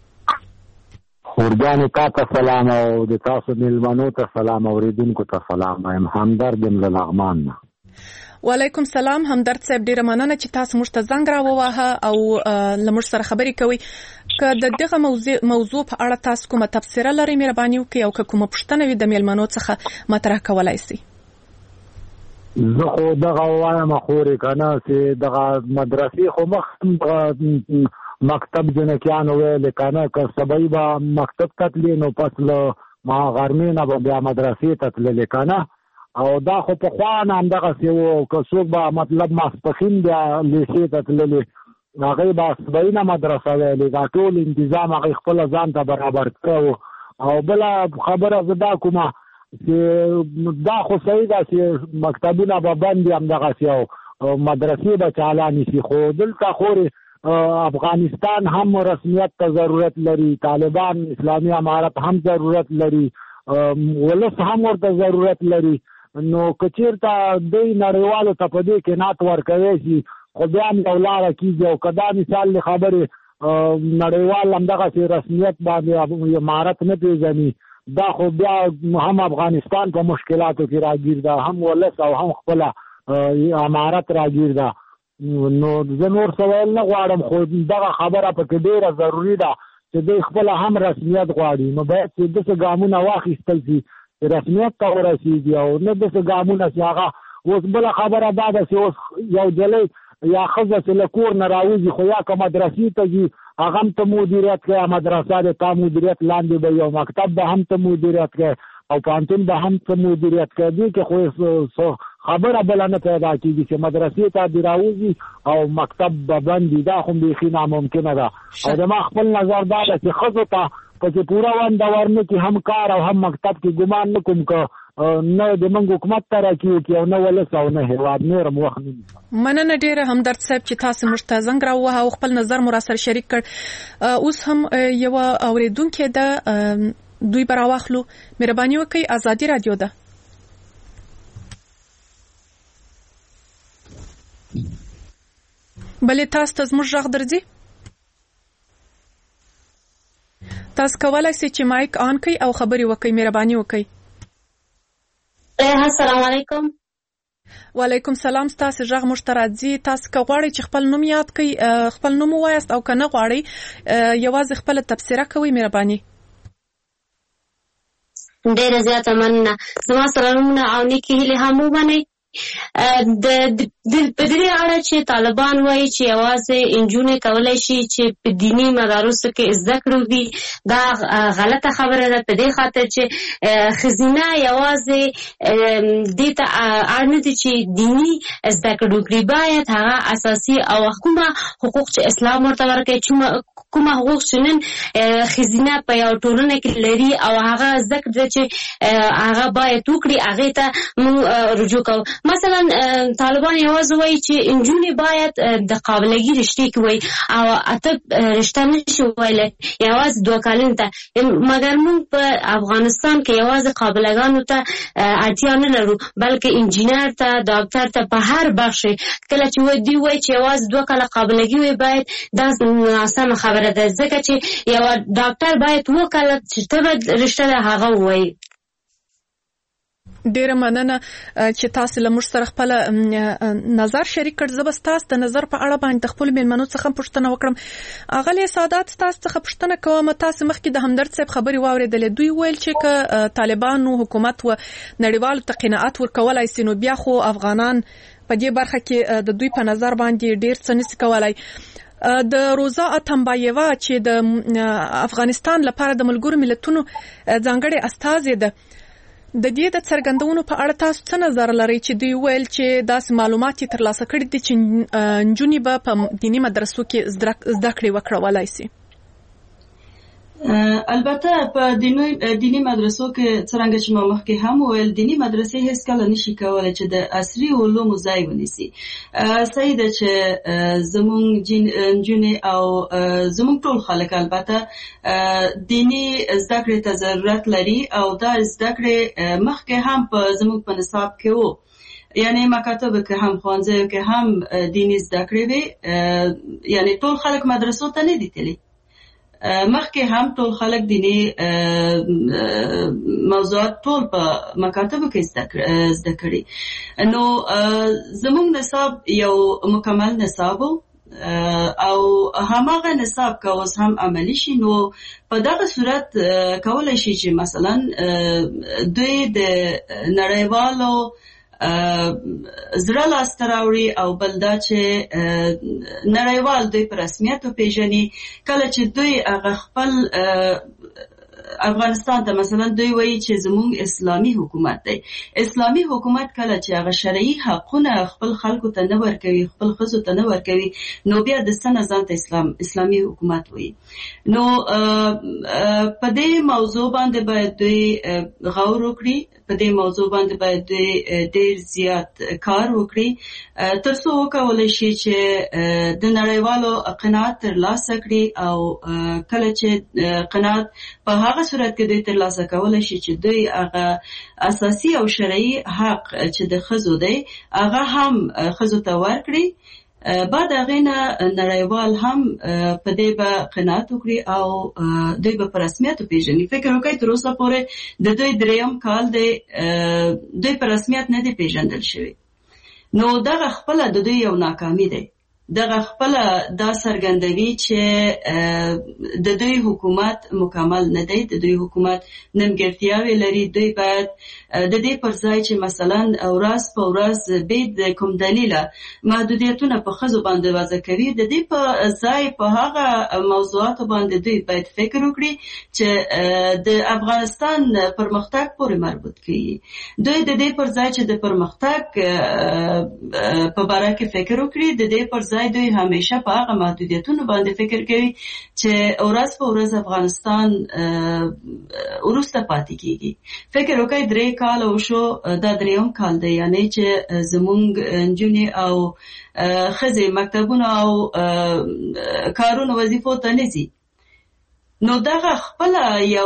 خورجان ته سلام او د تاسو میلمنو ته سلام اوریدونکو ته سلام. همدرد له لغمان. وعلیکم سلام. همدرد صاحب ډیره مننه چې تاسو موږ ته زنګ راووهه او لمر سره خبرې کوي. که د دغه موضوع په اړه تاسو کومه تبصره لرئ مهرباني وکړئ او که کومه پوښتنه وي د میلمنو څخه مطرح کولای شئ. زه خو دغه وایم خورې کنه چې دغه مدرسې خو مکتب جنکیانو ویل کنه که سبای به مکتب تتلی نو پس له ما غرمې نه به بیا مدرسې تتللی کنه او دا خو پخوا نه همدغسې و که څوک به مطلب ماسپښین بیا لیسې ته تللي هغوی به سبایي نه مدرسه ویلې دا ټول انتظام هغوی خپله ځان ته برابر کړی و. او بله خبره زه دا کومه چې دا خو صحیح ده چې مکتبونه به بند وي همدغسې او مدرسې به چالانې شي خو دلته خورې افغانستان هم رسمیت ته ضرورت لري طالبان اسلامي امارت هم ضرورت لري ولس هم ورته ضرورت لري نو که چېرته دوی نړیوالو ته په دې کې نعت ورکوی شي خو بیا هم یو لاره کېږي او که دا مثال د خبرې نړیوال همدغسې رسمیت باندې امارت نه پېژني دا خو بیا هم افغانستان په مشکلاتو کې راګیر ده هم ولس او هم خپله امارت راګیر ده. نو زه نور څه ویل نه غواړم خو دغه خبره پکې ډېره ضروري ده چې دوی خپله هم رسمیت غواړي نو باید چې داسې ګامونه واخیستل شي چې رسمیت ته ورسېږي او نه داسې ګامونه چې هغه اوس بله خبره دا ده چې اوس یو جلۍ یا ښځه چې له کور نه راوځي خو یا که مدرسې ته ځي هغه هم ته مدیریت کوي مدرسه د تا مدیریت لاندې به یو مکتب به هم ته مدیریت کوي او پوهنتون به هم ته مدیریت کوي دې کې خو خبره بله نه پیدا کېږي چې مدرسې ته دې راوځي او مکتب به بند وي دا خو بیخي ناممکنه ده. او زما خپل نظر دا ده چې ښځو ته که چې پوره ونډه ورنه کړي هم کار او هم مکتب کې ګمان نه کوم که نه د موږ حکومت ترقي وکړي او نه ولس او نه هېواد نور هم وخت نه مننه ډېره همدرد صاحب چې تاسو موږ ته زنګ راووهه او خپل نظر مو راسره شریک کړ. اوس هم یوه اورېدونکې ده دوی به راواخلو. مهرباني وکړئ ازادي راډیو ده. بلې تاسو ته زموږ غږ درځي؟ تاسو کولی شئ چې مایک آن کړئ او خبرې وکړئ. مهرباني وکړئ. السلام علیکم. وعلیکم سلام. تاسو غږ موږ ته راځي. تاسو که غواړئ چې خپل نوم یاد کړئ خپل نوم ووایاست او که نه غواړئ یوازې خپله تبصره کوئ. مهرباني. ډېره زیاته مننه. زما سلامونه او نیکې هیلې هم ومنئ. په دې اړه چې طالبان وایي چې یوازې نجونې کولی شي چې په دیني مدارسو کې زده کړې وکړي دا غلطه خبره ده په دې خاطر چې ښځینه یوازې دې ته اړ نه دي چې دیني زده کړې وکړي باید هغه اساسي او کومه حقوق چې اسلام ورته ورکوي کومه حقوق چې نن ښځینه په یو ټولنه کې لري او هغه زده کړې چې هغه باید وکړي هغې ته موږ رجوع کوو. مثلا طالبان یوازې وایي چې نجونې باید د قابلګي رشتې کې وایي او اته رشته نشي ویلی یوازې 2 کلونو ته مګر موږ په افغانستان کې یوازې قابلګانو ته اړتیا نه لرو بلکې انجینر ته ډاکټر ته په هر بخش کله چې دوی وایي چې یوازې 2 کاله قابلګي وي باید دا ناسمه خبره ده ځکه چې یو ډاکټر باید 2 کاله چې ته رشته ده هغه ووایي. ډیره مننه چې تاسو له موږ سره خپل نظر شریک کړ. زه به تاسو د نظر په اړه باندې خپل میلمنو څخه پوښتنه وکړم. اغلی سادات تاسو څخه پوښتنه کوم. تاسو مخکې د همدرد صاحب خبري واوریدلې دوی ویل چې ک طالبانو حکومت و نړیوالو ته قناعت ورکولای سي نو بیا خو افغانان په دې برخه کې د دوی په نظر باندې ډیر څه نشي کولای. د روزا اتمبایوا چې د افغانستان لپاره د ملګرو ملتونو ځانګړي استازي ده د دې د څرګندونو په اړه تاسو څه نظر لرئ چې دوی ویل چې داسې معلومات ترلاسه کړي دي چې نجونې به په دیني مدرسو کې زده کړې وکړولای شي؟ البته په دینی مدرسو کې څنګه چې ما مخکې هم ویل دینی مدرسې هیڅ کله نشي کولای چې د عصري علومو ځای ونیسي. صحیح ده چې زموږ نجونې او زموږ ټول خلک البته دینی زده کړې ته ضرورت لري او دا زده کړې مخکې هم په زموږ په نصاب کې وو یعنی مکاتب کې هم ښوونځیو کې هم دینی زده کړې وي یعنی ټول خلک مدرسو ته نه دي تللي مخکې هم ټول خلک دیني موضوعات ټول په مکاتبو کې زده کړي. نو زموږ نصاب یو مکمل نصاب او هماغه نصاب که اوس هم عملی شي، نو په دغه صورت کولی شي چې مثلا دوی د نړیوالو زړه لاسته راوړي او بل دا چې نړیوال دوی په رسمیت وپېژني. کله چې دوی هغه خپل افغانستان ته مثلا دوی وایي چې زموږ اسلامي حکومت دی، اسلامي حکومت کله چې هغه شرعي حقونه خپل خلکو ته نه ورکوي، خپل ښځو ته نه ورکوي، نو بیا د څه نه ځان ته اسلامي حکومت وایي. نو په دې موضوع باندې باید دوی غور وکړي، په دې موضوع باندې باید دوی ډېر زیات کار وکړي تر څو وکولی شي چې د نړیوالو قناعت ترلاسه کړي. او کله چې قناعت په هغه صورت کې دوی ترلاسه کولی شي چې دوی هغه اساسي او شرعي حق چې د ښځو دی هغه هم ښځو ته ورکړي، بعد هغې نه نړیوال هم په دې به قناعت وکړي او دوی به په رسمیت وپېژني. فکر وکړئ تر اوسه پورې د دوی 3م کال دی دوی په رسمیت نه دی پېژندل شوي. نو دغه خپله د دوی یو ناکامي دی، دغه خپله دا څرګندوي چې د دوی حکومت مکمل نه دی، د دوی حکومت نیمګړتیاوې لري. دوی باید د دې پر ځای چې مثلا ورځ په ورځ بې د کوم دلیله محدودیتونه په ښځو باندې وضع کوي، د دې په ځای په هغه موضوعاتو باندې دوی باید فکر وکړي چې د افغانستان پرمختګ پورې مربوط کیږي. دوی د دې پر ځای چې د پرمختګ په باره کې فکر وکړي، د دې پر ځای دوی همیشه په هغه محدودیتونو باندې فکر کوي چې ورځ په ورځ افغانستان وروسته پاتې کیږي. فکر وکړئ 3 کاله وشو، دا 3م کال دی یعنی چې زموږ نجونې او ښځې مکتبونو او کارونو وظیفو ته نه ځي. نو دغه خپله یو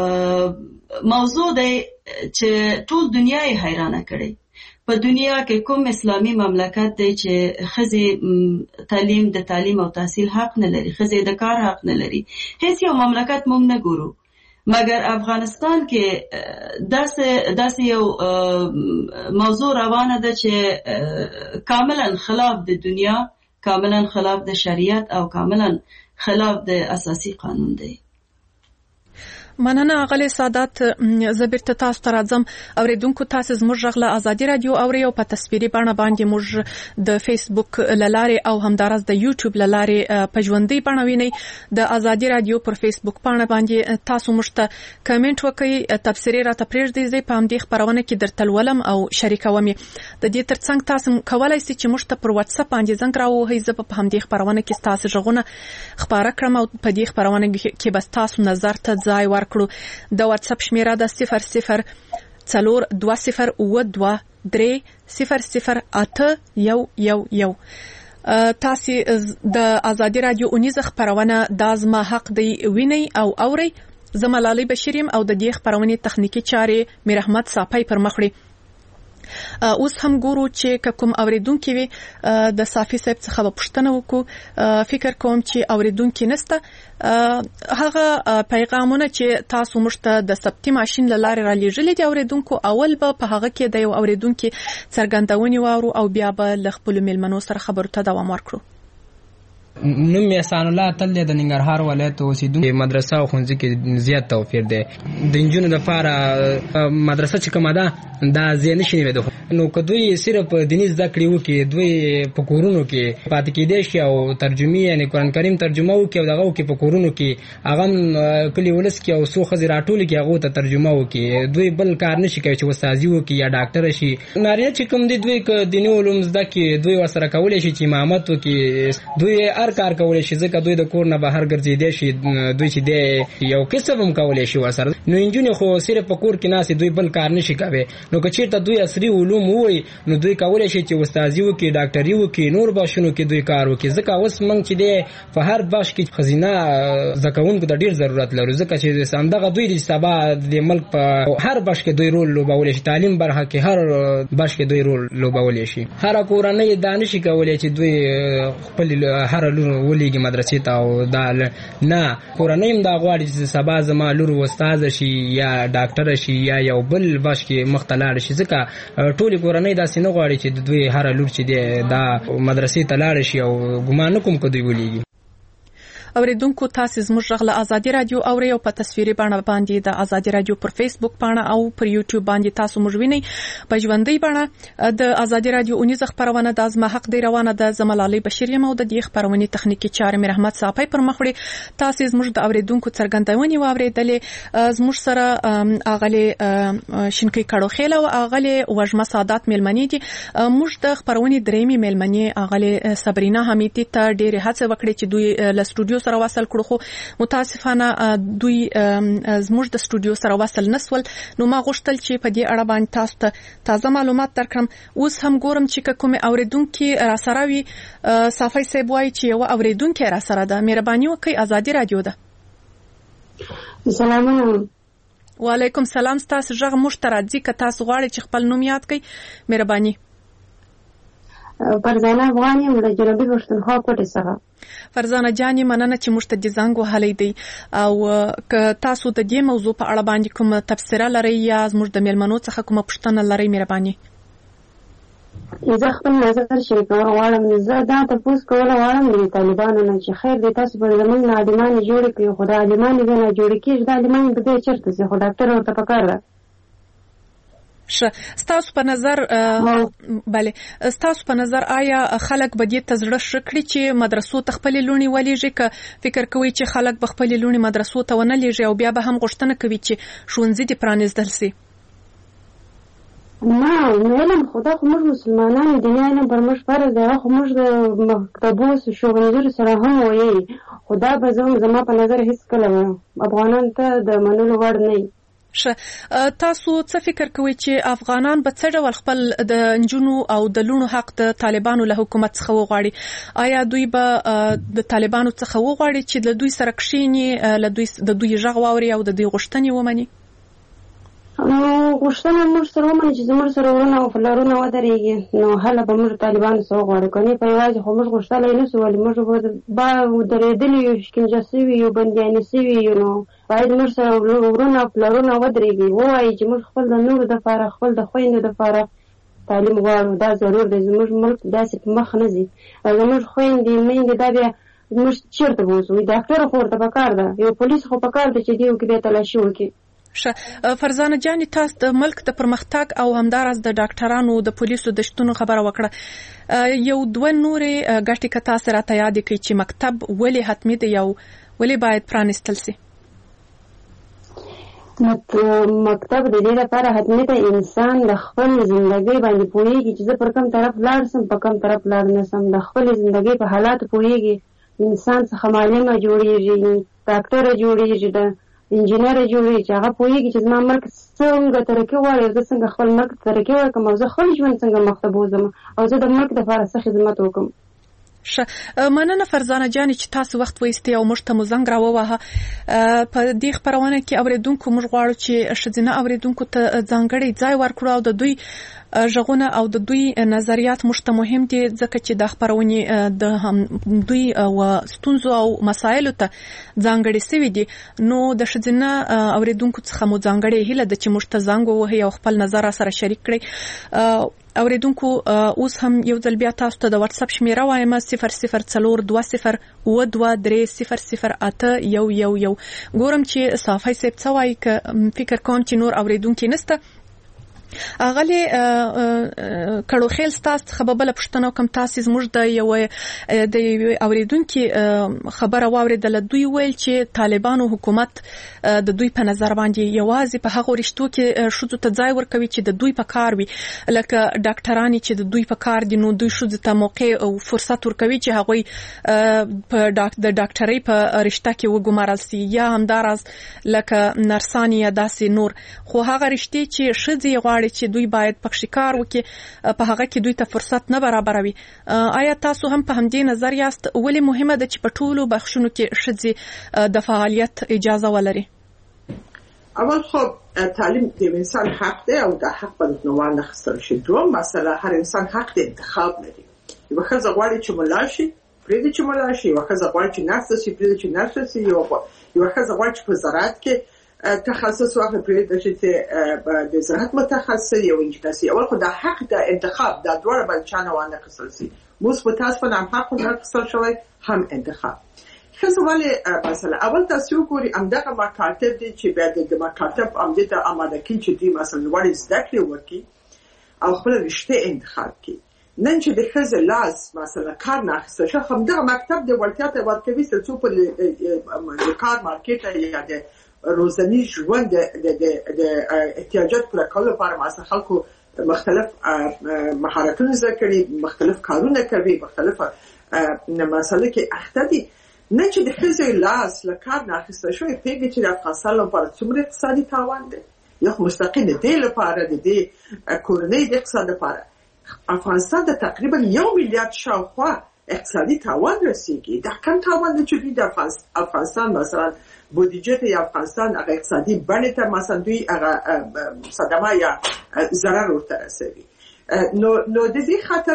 موضوع دی چې ټول دنیا یې حیرانه کړي. په دنیا کې کوم اسلامي مملکت دی چې ښځې د تعلیم او تحصیل حق نه لري، ښځې د کار حق نه لري؟ هیڅ یو مملکت موږ نه ګورو، مګر افغانستان کې داسې یو موضوع روانه ده چې کاملا خلاف د دنیا، کاملا خلاف د شریعت او کاملا خلاف د اساسي قانون دی. مننه اغلی سادات. زه بیرته تاسو ته راځم. اوریدونکو تاسو زموږ غږ له ازادي رادیو اوري او په تصویري بڼه باندې موږ د فیسبوک لاره او همدارس د یوټیوب لاره په ژوندۍ بڼه وینئ. د ازادي رادیو پر فیسبوک بڼه باندې تاسو موږ ته کمنټ وکړئ، تبصرې راته پرېږدئ، زه په همدې خپرونه کې درته لولم او شریکوم. د دې ترڅنګ تاسو کولای شئ چې موږ ته پر واتس اپ باندې زنګ راووهئ، زه په همدې خپرونه کې تاسو غږونه خبره کړم او په دې خپرونه کې بس تاسو نظر ته ځای ورکړئ. د واتس اپ شمیره د 004223000811. تاسو د ازادي رادیو اونیزه خبرونه د ازما حق دی ویني او اوري. زملالي بشیریم او د دې خبرونه تخنیکی چارې میر احمد صاحب پر مخړي. اوس هم ګورو چې کوم اوریدونکو وي د صافي صاحب څخه پوښتنه وکړو. فکر کوم چې اوریدونکو نسته هغه پیغامونه چې تاسو موږ ته د سبتي ماشين لاره را لېږلې دي اوریدونکو، اول به په هغه کې د یو اوریدونکو څرګندونې واورو او بیا به ل خپل ملمنو سره خبرو ته دوام ورکړو. نوم احسان الله تل د ننګرهار ولایت اوسیدونکو مدرسه او ښوونځي کې زیات توفیر دی. د انجونو لپاره مدرسه چې کومه ده دا زیان شي نه ده، نو کدوې صرف دیني زده کړې وکړي، دوی په کورونو کې پاتې کېدای شي او ترجمه یعنی قرآن کریم ترجمه وکړي او دغه وکړي په کورونو کې هغه کلی ولس کې او څو ښځې راټولې کې هغه ته ترجمه وکړي. دوی بل کار نشي کوي چې استادي وکړي یا ډاکټر شي. نارینه چې کوم دي دوی ک دیني علوم زده کړي، دوی ورسره کولای شي چې امامت وکړي، دوی هر کار کولای شي، ځکه دوی د کور نه بهر ګرځېدای شي، دوی چې دی یو کسب هم کولای شي ورسره. نو انجونې خو صرف په کور کې ناسي، دوی بل کار نشي کوي. نو که چېرته دوی عصري علوم نوم وای نو دوی کولای شي چې استادي وکړي ډاکټري وکړي نور باشونو کې دوی کار وکړي ځکه اوس موږ چې دی په هر باش کې خزینه زکونکو د ډیر ضرورت لري ځکه چې همدغه دوی د سبا د ملک په هر باش کې دوی رول لوبولی شي تعلیم برخه کې هر باش کې دوی رول لوبولی شي هر کورنۍ دانش کولای چې دوی خپل هر لور ولېږي مدرسې ته او دا نه کورنۍ هم دا غواړي چې سبا زما لور استاد شي یا ډاکټر شي یا یو بل باش کې مختلار شي ځکه ټول کورنۍ داسې نه غواړي چې دوی هر لور چې دا مدرسې ته لاړ شي او ګمان کوم کو دوی ولېږي اوریدونکو تاسو زموږ غږ آزادي رادیو اوري او په تصویري بڼه باندې د آزادي رادیو پر فیسبوک پاڼه او پر یوټیوب باندې تاسو موږ وینئ په ژوندۍ بڼه د آزادي رادیو اونیز خبرونه د ازما حق دی روانه د زملالي بشیر یم او د دې خبرونه تخنیکی چارې مې رحمت صاحب پر مخ وړي تاسو زموږ د اوریدونکو څرګندونې واوریدلې زموږ سره اغله شینکی کړو خېله او اغله وجمه سعادت ملمنې دي موږ د خبرونه درېمې ملمنې اغله صبرینا حمیدی ته ډېر هڅه وکړي چې دوی له سټوډیو سره وصل کړو خو متاسفانه دوی زموږ د سټوډیو سره وصل نسول نو ما غوښتل چې په دې اړه باندې تاسو ته تازه معلومات درکړم اوس هم ګورم چې کومه اوریدونکو را سره وي صافي صاحب وایي چې یو اوریدونکو را سره ده مهرباني وکړئ آزادي رادیو ده سلام وعلیکم سلام تاسو ژغ مشترک که تاسو غواړئ چې خپل نوم یاد کړئ مهرباني فرزانه افغان یم د جنوبي پښتونخوا کوټې څخه فرزانه جاني مننه چې موږ ته د زنګ وهلی دی او که تاسو د دې موضوع په اړه باندې کوم تفسیر لرئ یا زموږ د میلمنو څخه کومه پوښتنه لرئ مهرباني زه خپل نظر شریکول غواړم زه دا تاسو کول غواړم د طالبانو نه چې خیر دې تاسو په زمونږ عالمان جوړ کړئ خو د عالمان نه جوړ کیږي د عالمان په دې چرته چې خو ډاکټر ورته پکار ده ستاسو په نظر بله ستاسو په نظر آیا خلک به دې تزړه شکړي چې مدرسو ته خپل لونی ولېږي که فکر کوي چې خلک به خپل لونی مدرسو ته ونه لېږي او بیا به هم غوښتنه کوي چې ښوونځي دې پرانیزدل شي نه علم خدا خو موږ مسلمانان دي نه پر موږ فرض دی خو موږ د مکتبو ښوونځیو سره هم وایي خدا به زما په نظر هیڅ کله افغانان ته د منلو وړ نه تاسو څه فکر کوئ چې افغانان به څه ډول خپل د نجونو او د لونو حق د طالبانو له حکومت څخه وغواړي آیا دوی به د طالبانو څخه وغواړي چې د دوی سره کښیني د دوی غږ واوري او د دوی غوښتنې ومني غوښتنه موږ سره ومني چې زموږ سره ورونه او فلارونه ودرېږي نو هله به موږ طالبانو سره وغواړو کني په یوازې خو موږ غوښتلی نشو ولې موږ به درېدلي یو شکنجه سوي یو بندیانې سوي یو نو باید موږ سره ورونه او فلارونه ودرېږي ووایي چې موږ خپل د نورو دپاره خپل د خویندو دپاره تعلیم غواړو دا ضرور دی زموږ ملک داسې په مخ نه ځي زموږ خویندې میندې دا بیا موږ چېرته بوځو ډاکټر خو ورته پکار ده یو پولیس خو پکار ده چې دې وکړي بیا تلاشي وکړي فرزانه جاني تاسو د ملک د پرمختګ او همدارس د ډاکټرانو د پولیسو د شتون خبره وکړه یو دوه نورې ګټې که تاسو راته یاد کړئ چې مکتب ولې حتمي دی او ولې باید پرانیستل شي مکتب د دې لپاره حتمي دی انسان د خپل ژوندۍ باندې پوهیږي چې زه پر کوم طرف لاړ سم په کوم طرف لاړ نه سم د خپل ژوندۍ په حالاتو پوهیږي انسان څخه معلمه جوړیږي ډاکټر جوړیږي د انجینر جوړیږي چې هغه پوهیږي چې زما ملک څنګه ترقي غواړي زه څنګه خپل ملک ترقي وکړم او زه خپل ژوند څنګه مخته بوځم او زه د ملک دپاره څه خدمت وکړم مننه فرزانه جاني چې تاسو وخت وایستئ او موږ ته مو زنګ راووهه په دې خبرونه کې اوریدونکو موږ غواړو چې ښځینه اوریدونکو ته ځانګړی ځای ورکړو او د دوی ژغونه او د دوی نظریات موږ ته مهم دي ځکه چې د خبرونه د دوی او ستونزو او مسایلو ته ځانګړي سوي دي نو د ښځینه اوریدونکو څخه مو ځانګړي هیله ده چې موږ ته زنګ ووهي او خپل نظر سره شریک کړئ اوریدونکو اوس هم یو ځل بیا تاسو ته د واتس اپ شمیره وایم 0020 220 0081 ګورم چې صافي صاحب څه وایي که فکر کوم چې نور اوریدونکو نسته اغلی کړو خیل تاسو څخه بل پښتنه کوم تاسو زموږ د یو اوریدونکو خبره واوریدل دوی ویل چې طالبانو حکومت د دوی په نظر باندې یوازې په هغه رښتو کې شوزو ته ځای ورکوي چې د دوی په کار وي لکه ډاکټرانی چې د دوی په کار دي نو دوی شوزو ته موقع او فرصت ورکوي چې هغه په د ډاکټرۍ په رښتا کې وګمارل سي یا همدارس لکه نرسانی یا داسې نور خو هغه رښتې چې شذي غواړي چې دوی باید پکې کار وکړي په هغه کې دوی ته فرصت نه برابروي. آیا تاسو هم په همدې نظر یاست ولې مهمه ده چې په ټولو بخښونو کې ښځې د فعالیت اجازه ولري؟ اول خب تعلیم د انسان حق دی او د حق په نوم نه خستل شي. دوم مسله هر انسان حق د انتخاب لري. یو ښځه غواړي چې مولا شي پرېږدي چې مولا شي، یو ښځه غواړي چې نرس شي پرېږدي چې نرس شي، یو ښځه غواړي چې په زراعت کې تخصص واخلي پرېږدي چې د زراعت متخصص یو انجینر شي. اول خو د حق د انتخاب د دواړو باندې چا نه وانه خستل شي. موږ په تاسو په نام حق نه خستل شوی هم انتخاب. ښځه ولې مثلا اول تاسو ګوري همدغه مکاتب دي چې بیا د مکاتب همدې ته آماده کړي چې دوی مثلا وړي زده کړې وکړي او خپل رشته انتخاب کړي. نن چې د ښځې لاس مثلا کار نه اخیستل شي، همدغه مکتب د وړتیا ته ورکوي ترڅو په د کار مارکیټ یا د روزنی ژوند د احتیاجات پوره کولو لپاره مثلا خلکو مختلف مهارتونه زده کړي، مختلف کارونه کوي، مختلف مسایل کې اخته دي. نه چې د ښځې لاس له کار نه اخیستل شوی پیږي چې د افغانستان لپاره څومره اقتصادي تاوان دی، یا مستقیم د دې لپاره د دې کورنۍ د اقتصاد لپاره افغانستان د تقریبا 1 میلیارد شاوخوا اقتصادي تاوان رسیږي. دا کم تاوان دی چې دوی د افغانستان مثلا بودیجه ته یا افغانستان هغه اقتصادي بڼې ته مثلا دوی هغه صدمه یا ضرر ورته رسوي. نو د دې خاطر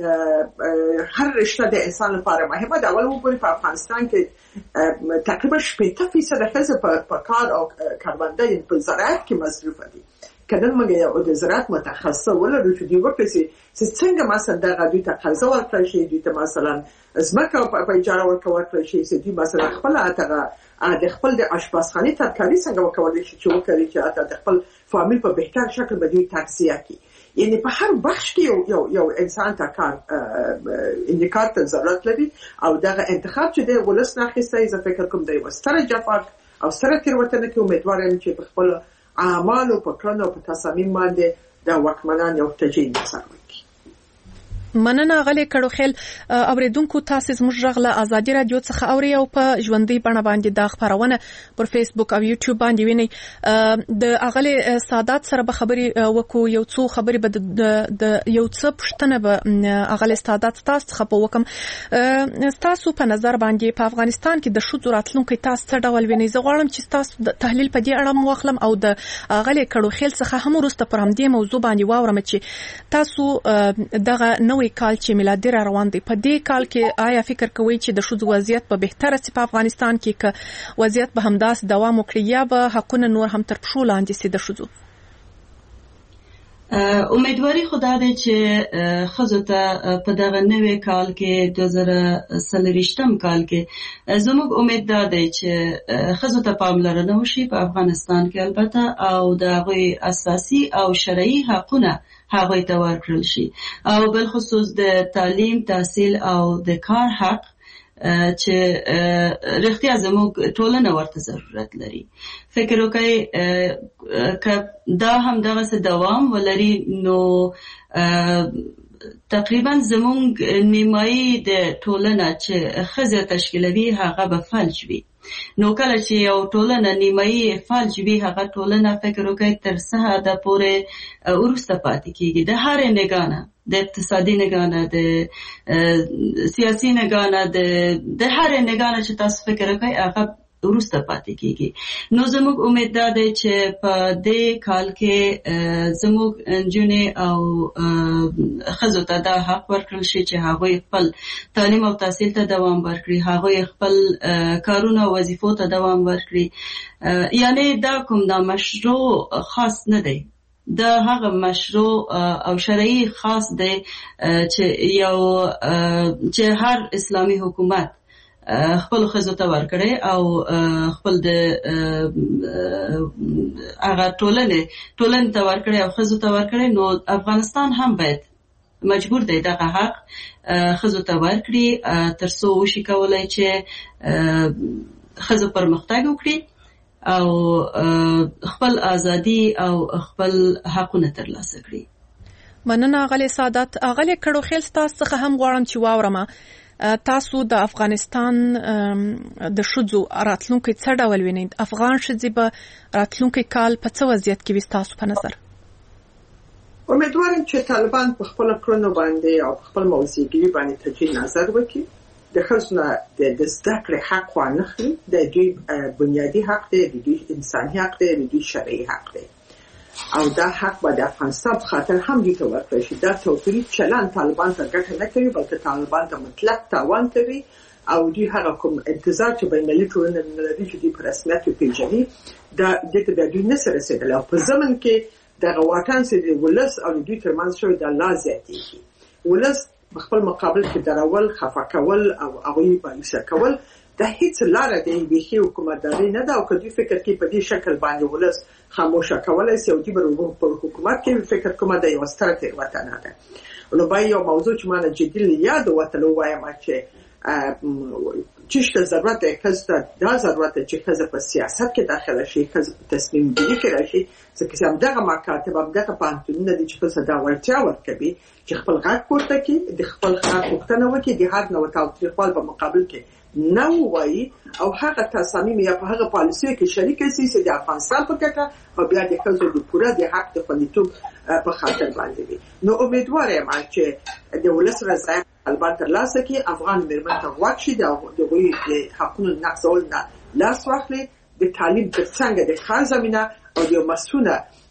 هر رشته د انسان لپاره مهمه ده. اول وګورئ په افغانستان کې تقریبا 80% ښځې په کار او کارمندۍ په زراعت کې مصروفه دي. کله موږ یو د زراعت متخصص ولرو چې دوی وکړي چې څنګه مثلا دغه دوی ته قرضه ورکړل شي، دوی ته مثلا ځمکه په اجاره ورکړل شي، چې دوی مثلا خپل د خپل د آشپزخانې ترکاري څنګه وکولای شي چې وکړي چې د خپل فامیل په بهتر شکل به دوی تغذیه کړي. یعنی په هر بخش کې یو انسان ته کار انتخاب ته ضرورت لري او دغه انتخاب چې د ولس نه اخیسته زه فکر کوم د یو ستر جفاک او سره تیروتنه کې امیدوارم چې په خپل اعمال او په کړنو او په تصامیم باندې د واکمنان یو تجربه نصر وکړي. مننه غلې کړو خل اوریدونکو تاسو زموږ غله ازادي رادیو څخه اوري او په ژوندۍ بڼه باندې د خبرونه پر فیسبوک او یوټیوب باندې ویني. د اغلې سادات سره به خبري وکړو، یو څو خبري به د یو څه پښتنه به اغلې سادات تاسو څخه په وکم. تاسو په نظر باندې په افغانستان کې د شذو راتلونکو تاسو څه ډول ویني؟ زه غواړم چې تاسو د تحلیل په دې اړه مواخلم او د اغلې کړو خل څخه هم ورسته پر همدې موضوع باندې واورم چې تاسو دغه نوې کال چې میلادي را روان دی، په دې کال کې آیا فکر کوئ چې د شذو وضعیت په بهتره سي په افغانستان کې که وضعیت به همداس دوام وکړي یا به حقونه نور هم تر پښو لاندې سي د شذو؟ امیدواري خدا دې چې ښځو ته په دغه نوې کال کې 2023 کال کې زموږ امید دا دی چې ښځو ته پاملرنه وشي په افغانستان کې البته او د هغوی اساسي او شرعي حقونه هغوی ته ورکړل شي او بل خصوص د تعلیم، تحصیل او د کار حق چې رښتیا زموږ ټولنه ورته ضرورت لري. فکر وکړئ که دا هم دغه څه دوام ولري نو تقریبا زموږ نیمایي د ټولنه چې ښځې تشکیلوي هغه به فلج وي. نو کله چې یو ټولنه نیمایي فلج وي هغه ټولنه فکر وکړئ تر څه حده پورې وروسته پاتې کیږي، د هرې نګانه، د اقتصادي نګانه، د سیاسي نګانه، د هرې نګانه چې تاسو فکر وکړئ هغه وروسته پاتې کیږي. نو زموږ امید دا دی چې په دې کال کې زموږ نجونې او ښځو ته دا حق ورکړل شي چې هغوی خپل تعلیم او تحصیل ته دوام ورکړي، هغوی خپل کارونه او وظیفو ته دوام ورکړي. یعنی دا کوم دا مشروع خاص نه دی، دا هغه مشروع او شرعي خاص دی چې هر اسلامي حکومت خپل ښځو ته ورکړي او خپل د هغه ټولنې ته ورکړي او ښځو ته ورکړي. نو افغانستان هم باید مجبور دی دغه حق ښځو ته ورکړي تر څو وشي کولای چې ښځو پرمختګ وکړي او خپل ازادي او خپل حقونه ترلاسه کړي. مننه غلې سادات. غلې کړو خیل تاسو څخه هم غواړم چې واورم تاسو د افغانستان د شذو راتلونکي څه ډول وینئ؟ افغان ښځې به راتلونکي کال په څه وضعیت کې وي تاسو په نظر؟ امیدوارم چې طالبان په خپل کړنو باندې او په خپل موضوعګي باندې تجدید نظر وکړي. د خصوصا د زده کړې حق وانخلي، د دوی بنیادی حق دی، د دوی انساني حق دی، د دوی شرعي حق دی او دا حق به د افغانستان خاطر هم دوی ته ورکړل شي. دا توپیري چلند طالبان ته ګټه نه کوي بلکې طالبان ته مطلق تاوان کوي او دوی هغه کوم انتظار چې بین‌المللي ټولنه لري چې دوی په رسمیت وپېژني دا دته د دوی نه سره رسېدل او په زمن کې د واټن سره د ولس او دوی ترمنځ شوی د لا زیاتېږي. ولس خپل مقابل کې درول، خفه کول او هغوی باندې کول دا هیڅ لاره دی بيخي حکومتداري نه ده او کدی فکر کې په دې شکل باندې ولس خاموشه کولای شي او دوی په حکومت کې فکر کومه د یو ستر تیروتنه نه ده. نو باید یو موضوع چې مانه جدي یاد وته وایم چې چیشته ضرورت ده که دا ضرورت ده چې خزه په سیاست کې داخله شي، خزه په تصمیم گیری کې راشي، ځکه چې همدغه مکاتب همدغه پانتونونه دي چې خزه دا ورتیا ورکوي چې خپل غږ پورته کړي، د خپل حق پوښتنه وکړي، د هر نوع تاوتریخوال په مقابل کې نه وایي او هغه تصامیم یا په هغه پالیسي کې شریک شي چې د افغانستان په ګټه او بیا د خزو د پوره د حق د خوندیتوب په خاطر باندې وي. نو امیدوار یم چې د ولس رضایت البته ترلاسه کړي، افغان مېرمن ته غوږ شي، د هغوی د حقونو نقضول نه لاس واخلي، د تعلیم ترڅنګ د ښار زمینه او د مسؤونه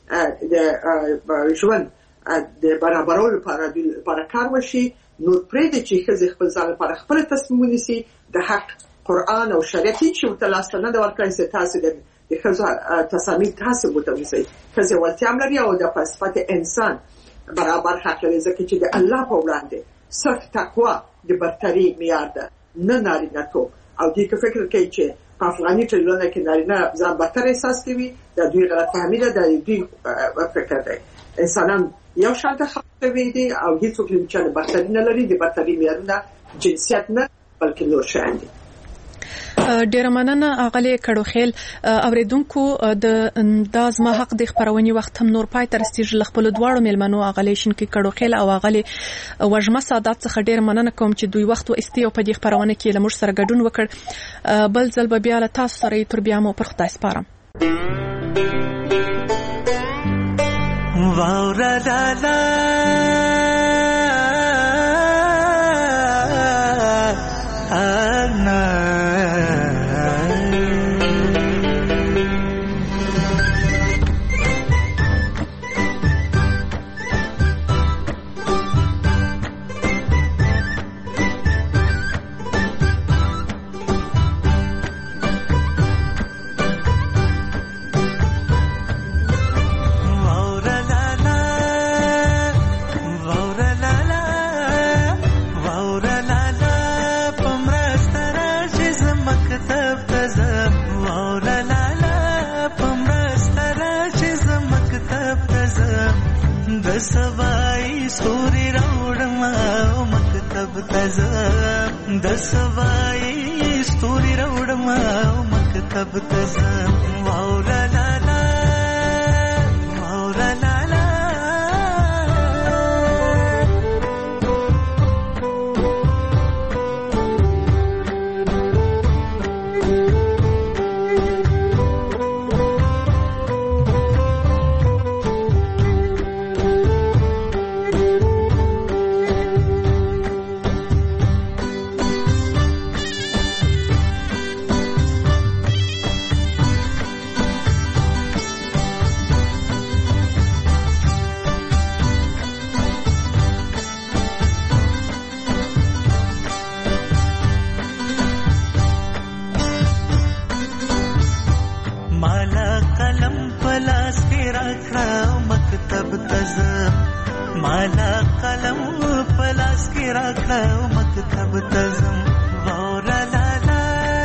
د ژوند د برابرولو لپاره کار وشي. نور پرېږدي چې ښځې خپل ځان لپاره خپل تصمیم ونیسي. د حق قرآن او شریعت هیڅ شی ورته لاسته نه ده ورکړی چې تاسې د ښځو تصامیم تاسې ورته ونیسئ. ښځې وړتیا هم لري او د په صفت انسان برابر حق لري ځکه چې د الله په وړاندې صرف تقوا د برتري معیار ده، نه نارینه‌توب. او دوی که فکر کوي چې په افغاني ټولنه کې نارینه ځان برتر احساس کوي دا دوی غلط فهمي ده، د دوی فکر دی. انسانان یو شان ته خاطوي دي او هیڅوک چې برتري نه لري، د برتري معیارونه جنسیت نه بلکې نور شیان دي. ډیر مننه اغلی کډوخیل. اوریدونکو د زما حق د خبرونې وخت هم نور پای تر استیج خپل دواړو ملمنو اغلی شینکی کډوخیل او اغلی وجمه سادات څخه ډیر مننه کوم چې دوی وخت او استیو په دې خبرونه کې لمر سره ګډون وکړ. بل ځل به بیا له تاسو سره تر بیا مو پر خدای سپارم. واورا لالا انا सवाई सूरी रौड़मा मकतब तज़म द सवाई सूरी रौड़मा मकतब तज़म वाउला लाला वाउला लाला माला कलम पलास के रखा मकतब तज़म वाउरा लाला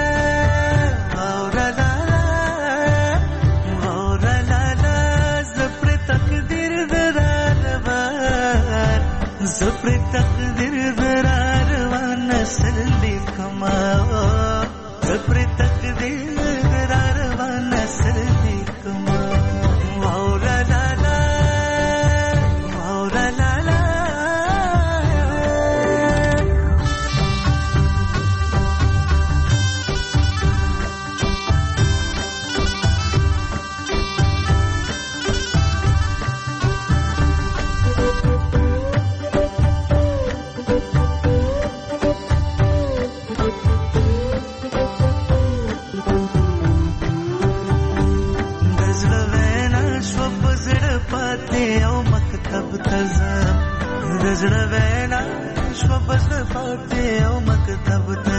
वाउरा लाला वाउरा लाला ज़फ्र तकदीर दरार वार ज़फ्र तकदीर दरार वार नस्ल लिखमा ज़फ्र तकदीर दरार वार नस्ल लिखमा वाउरा लाला زړه وینا شو بس پاتې او مکتب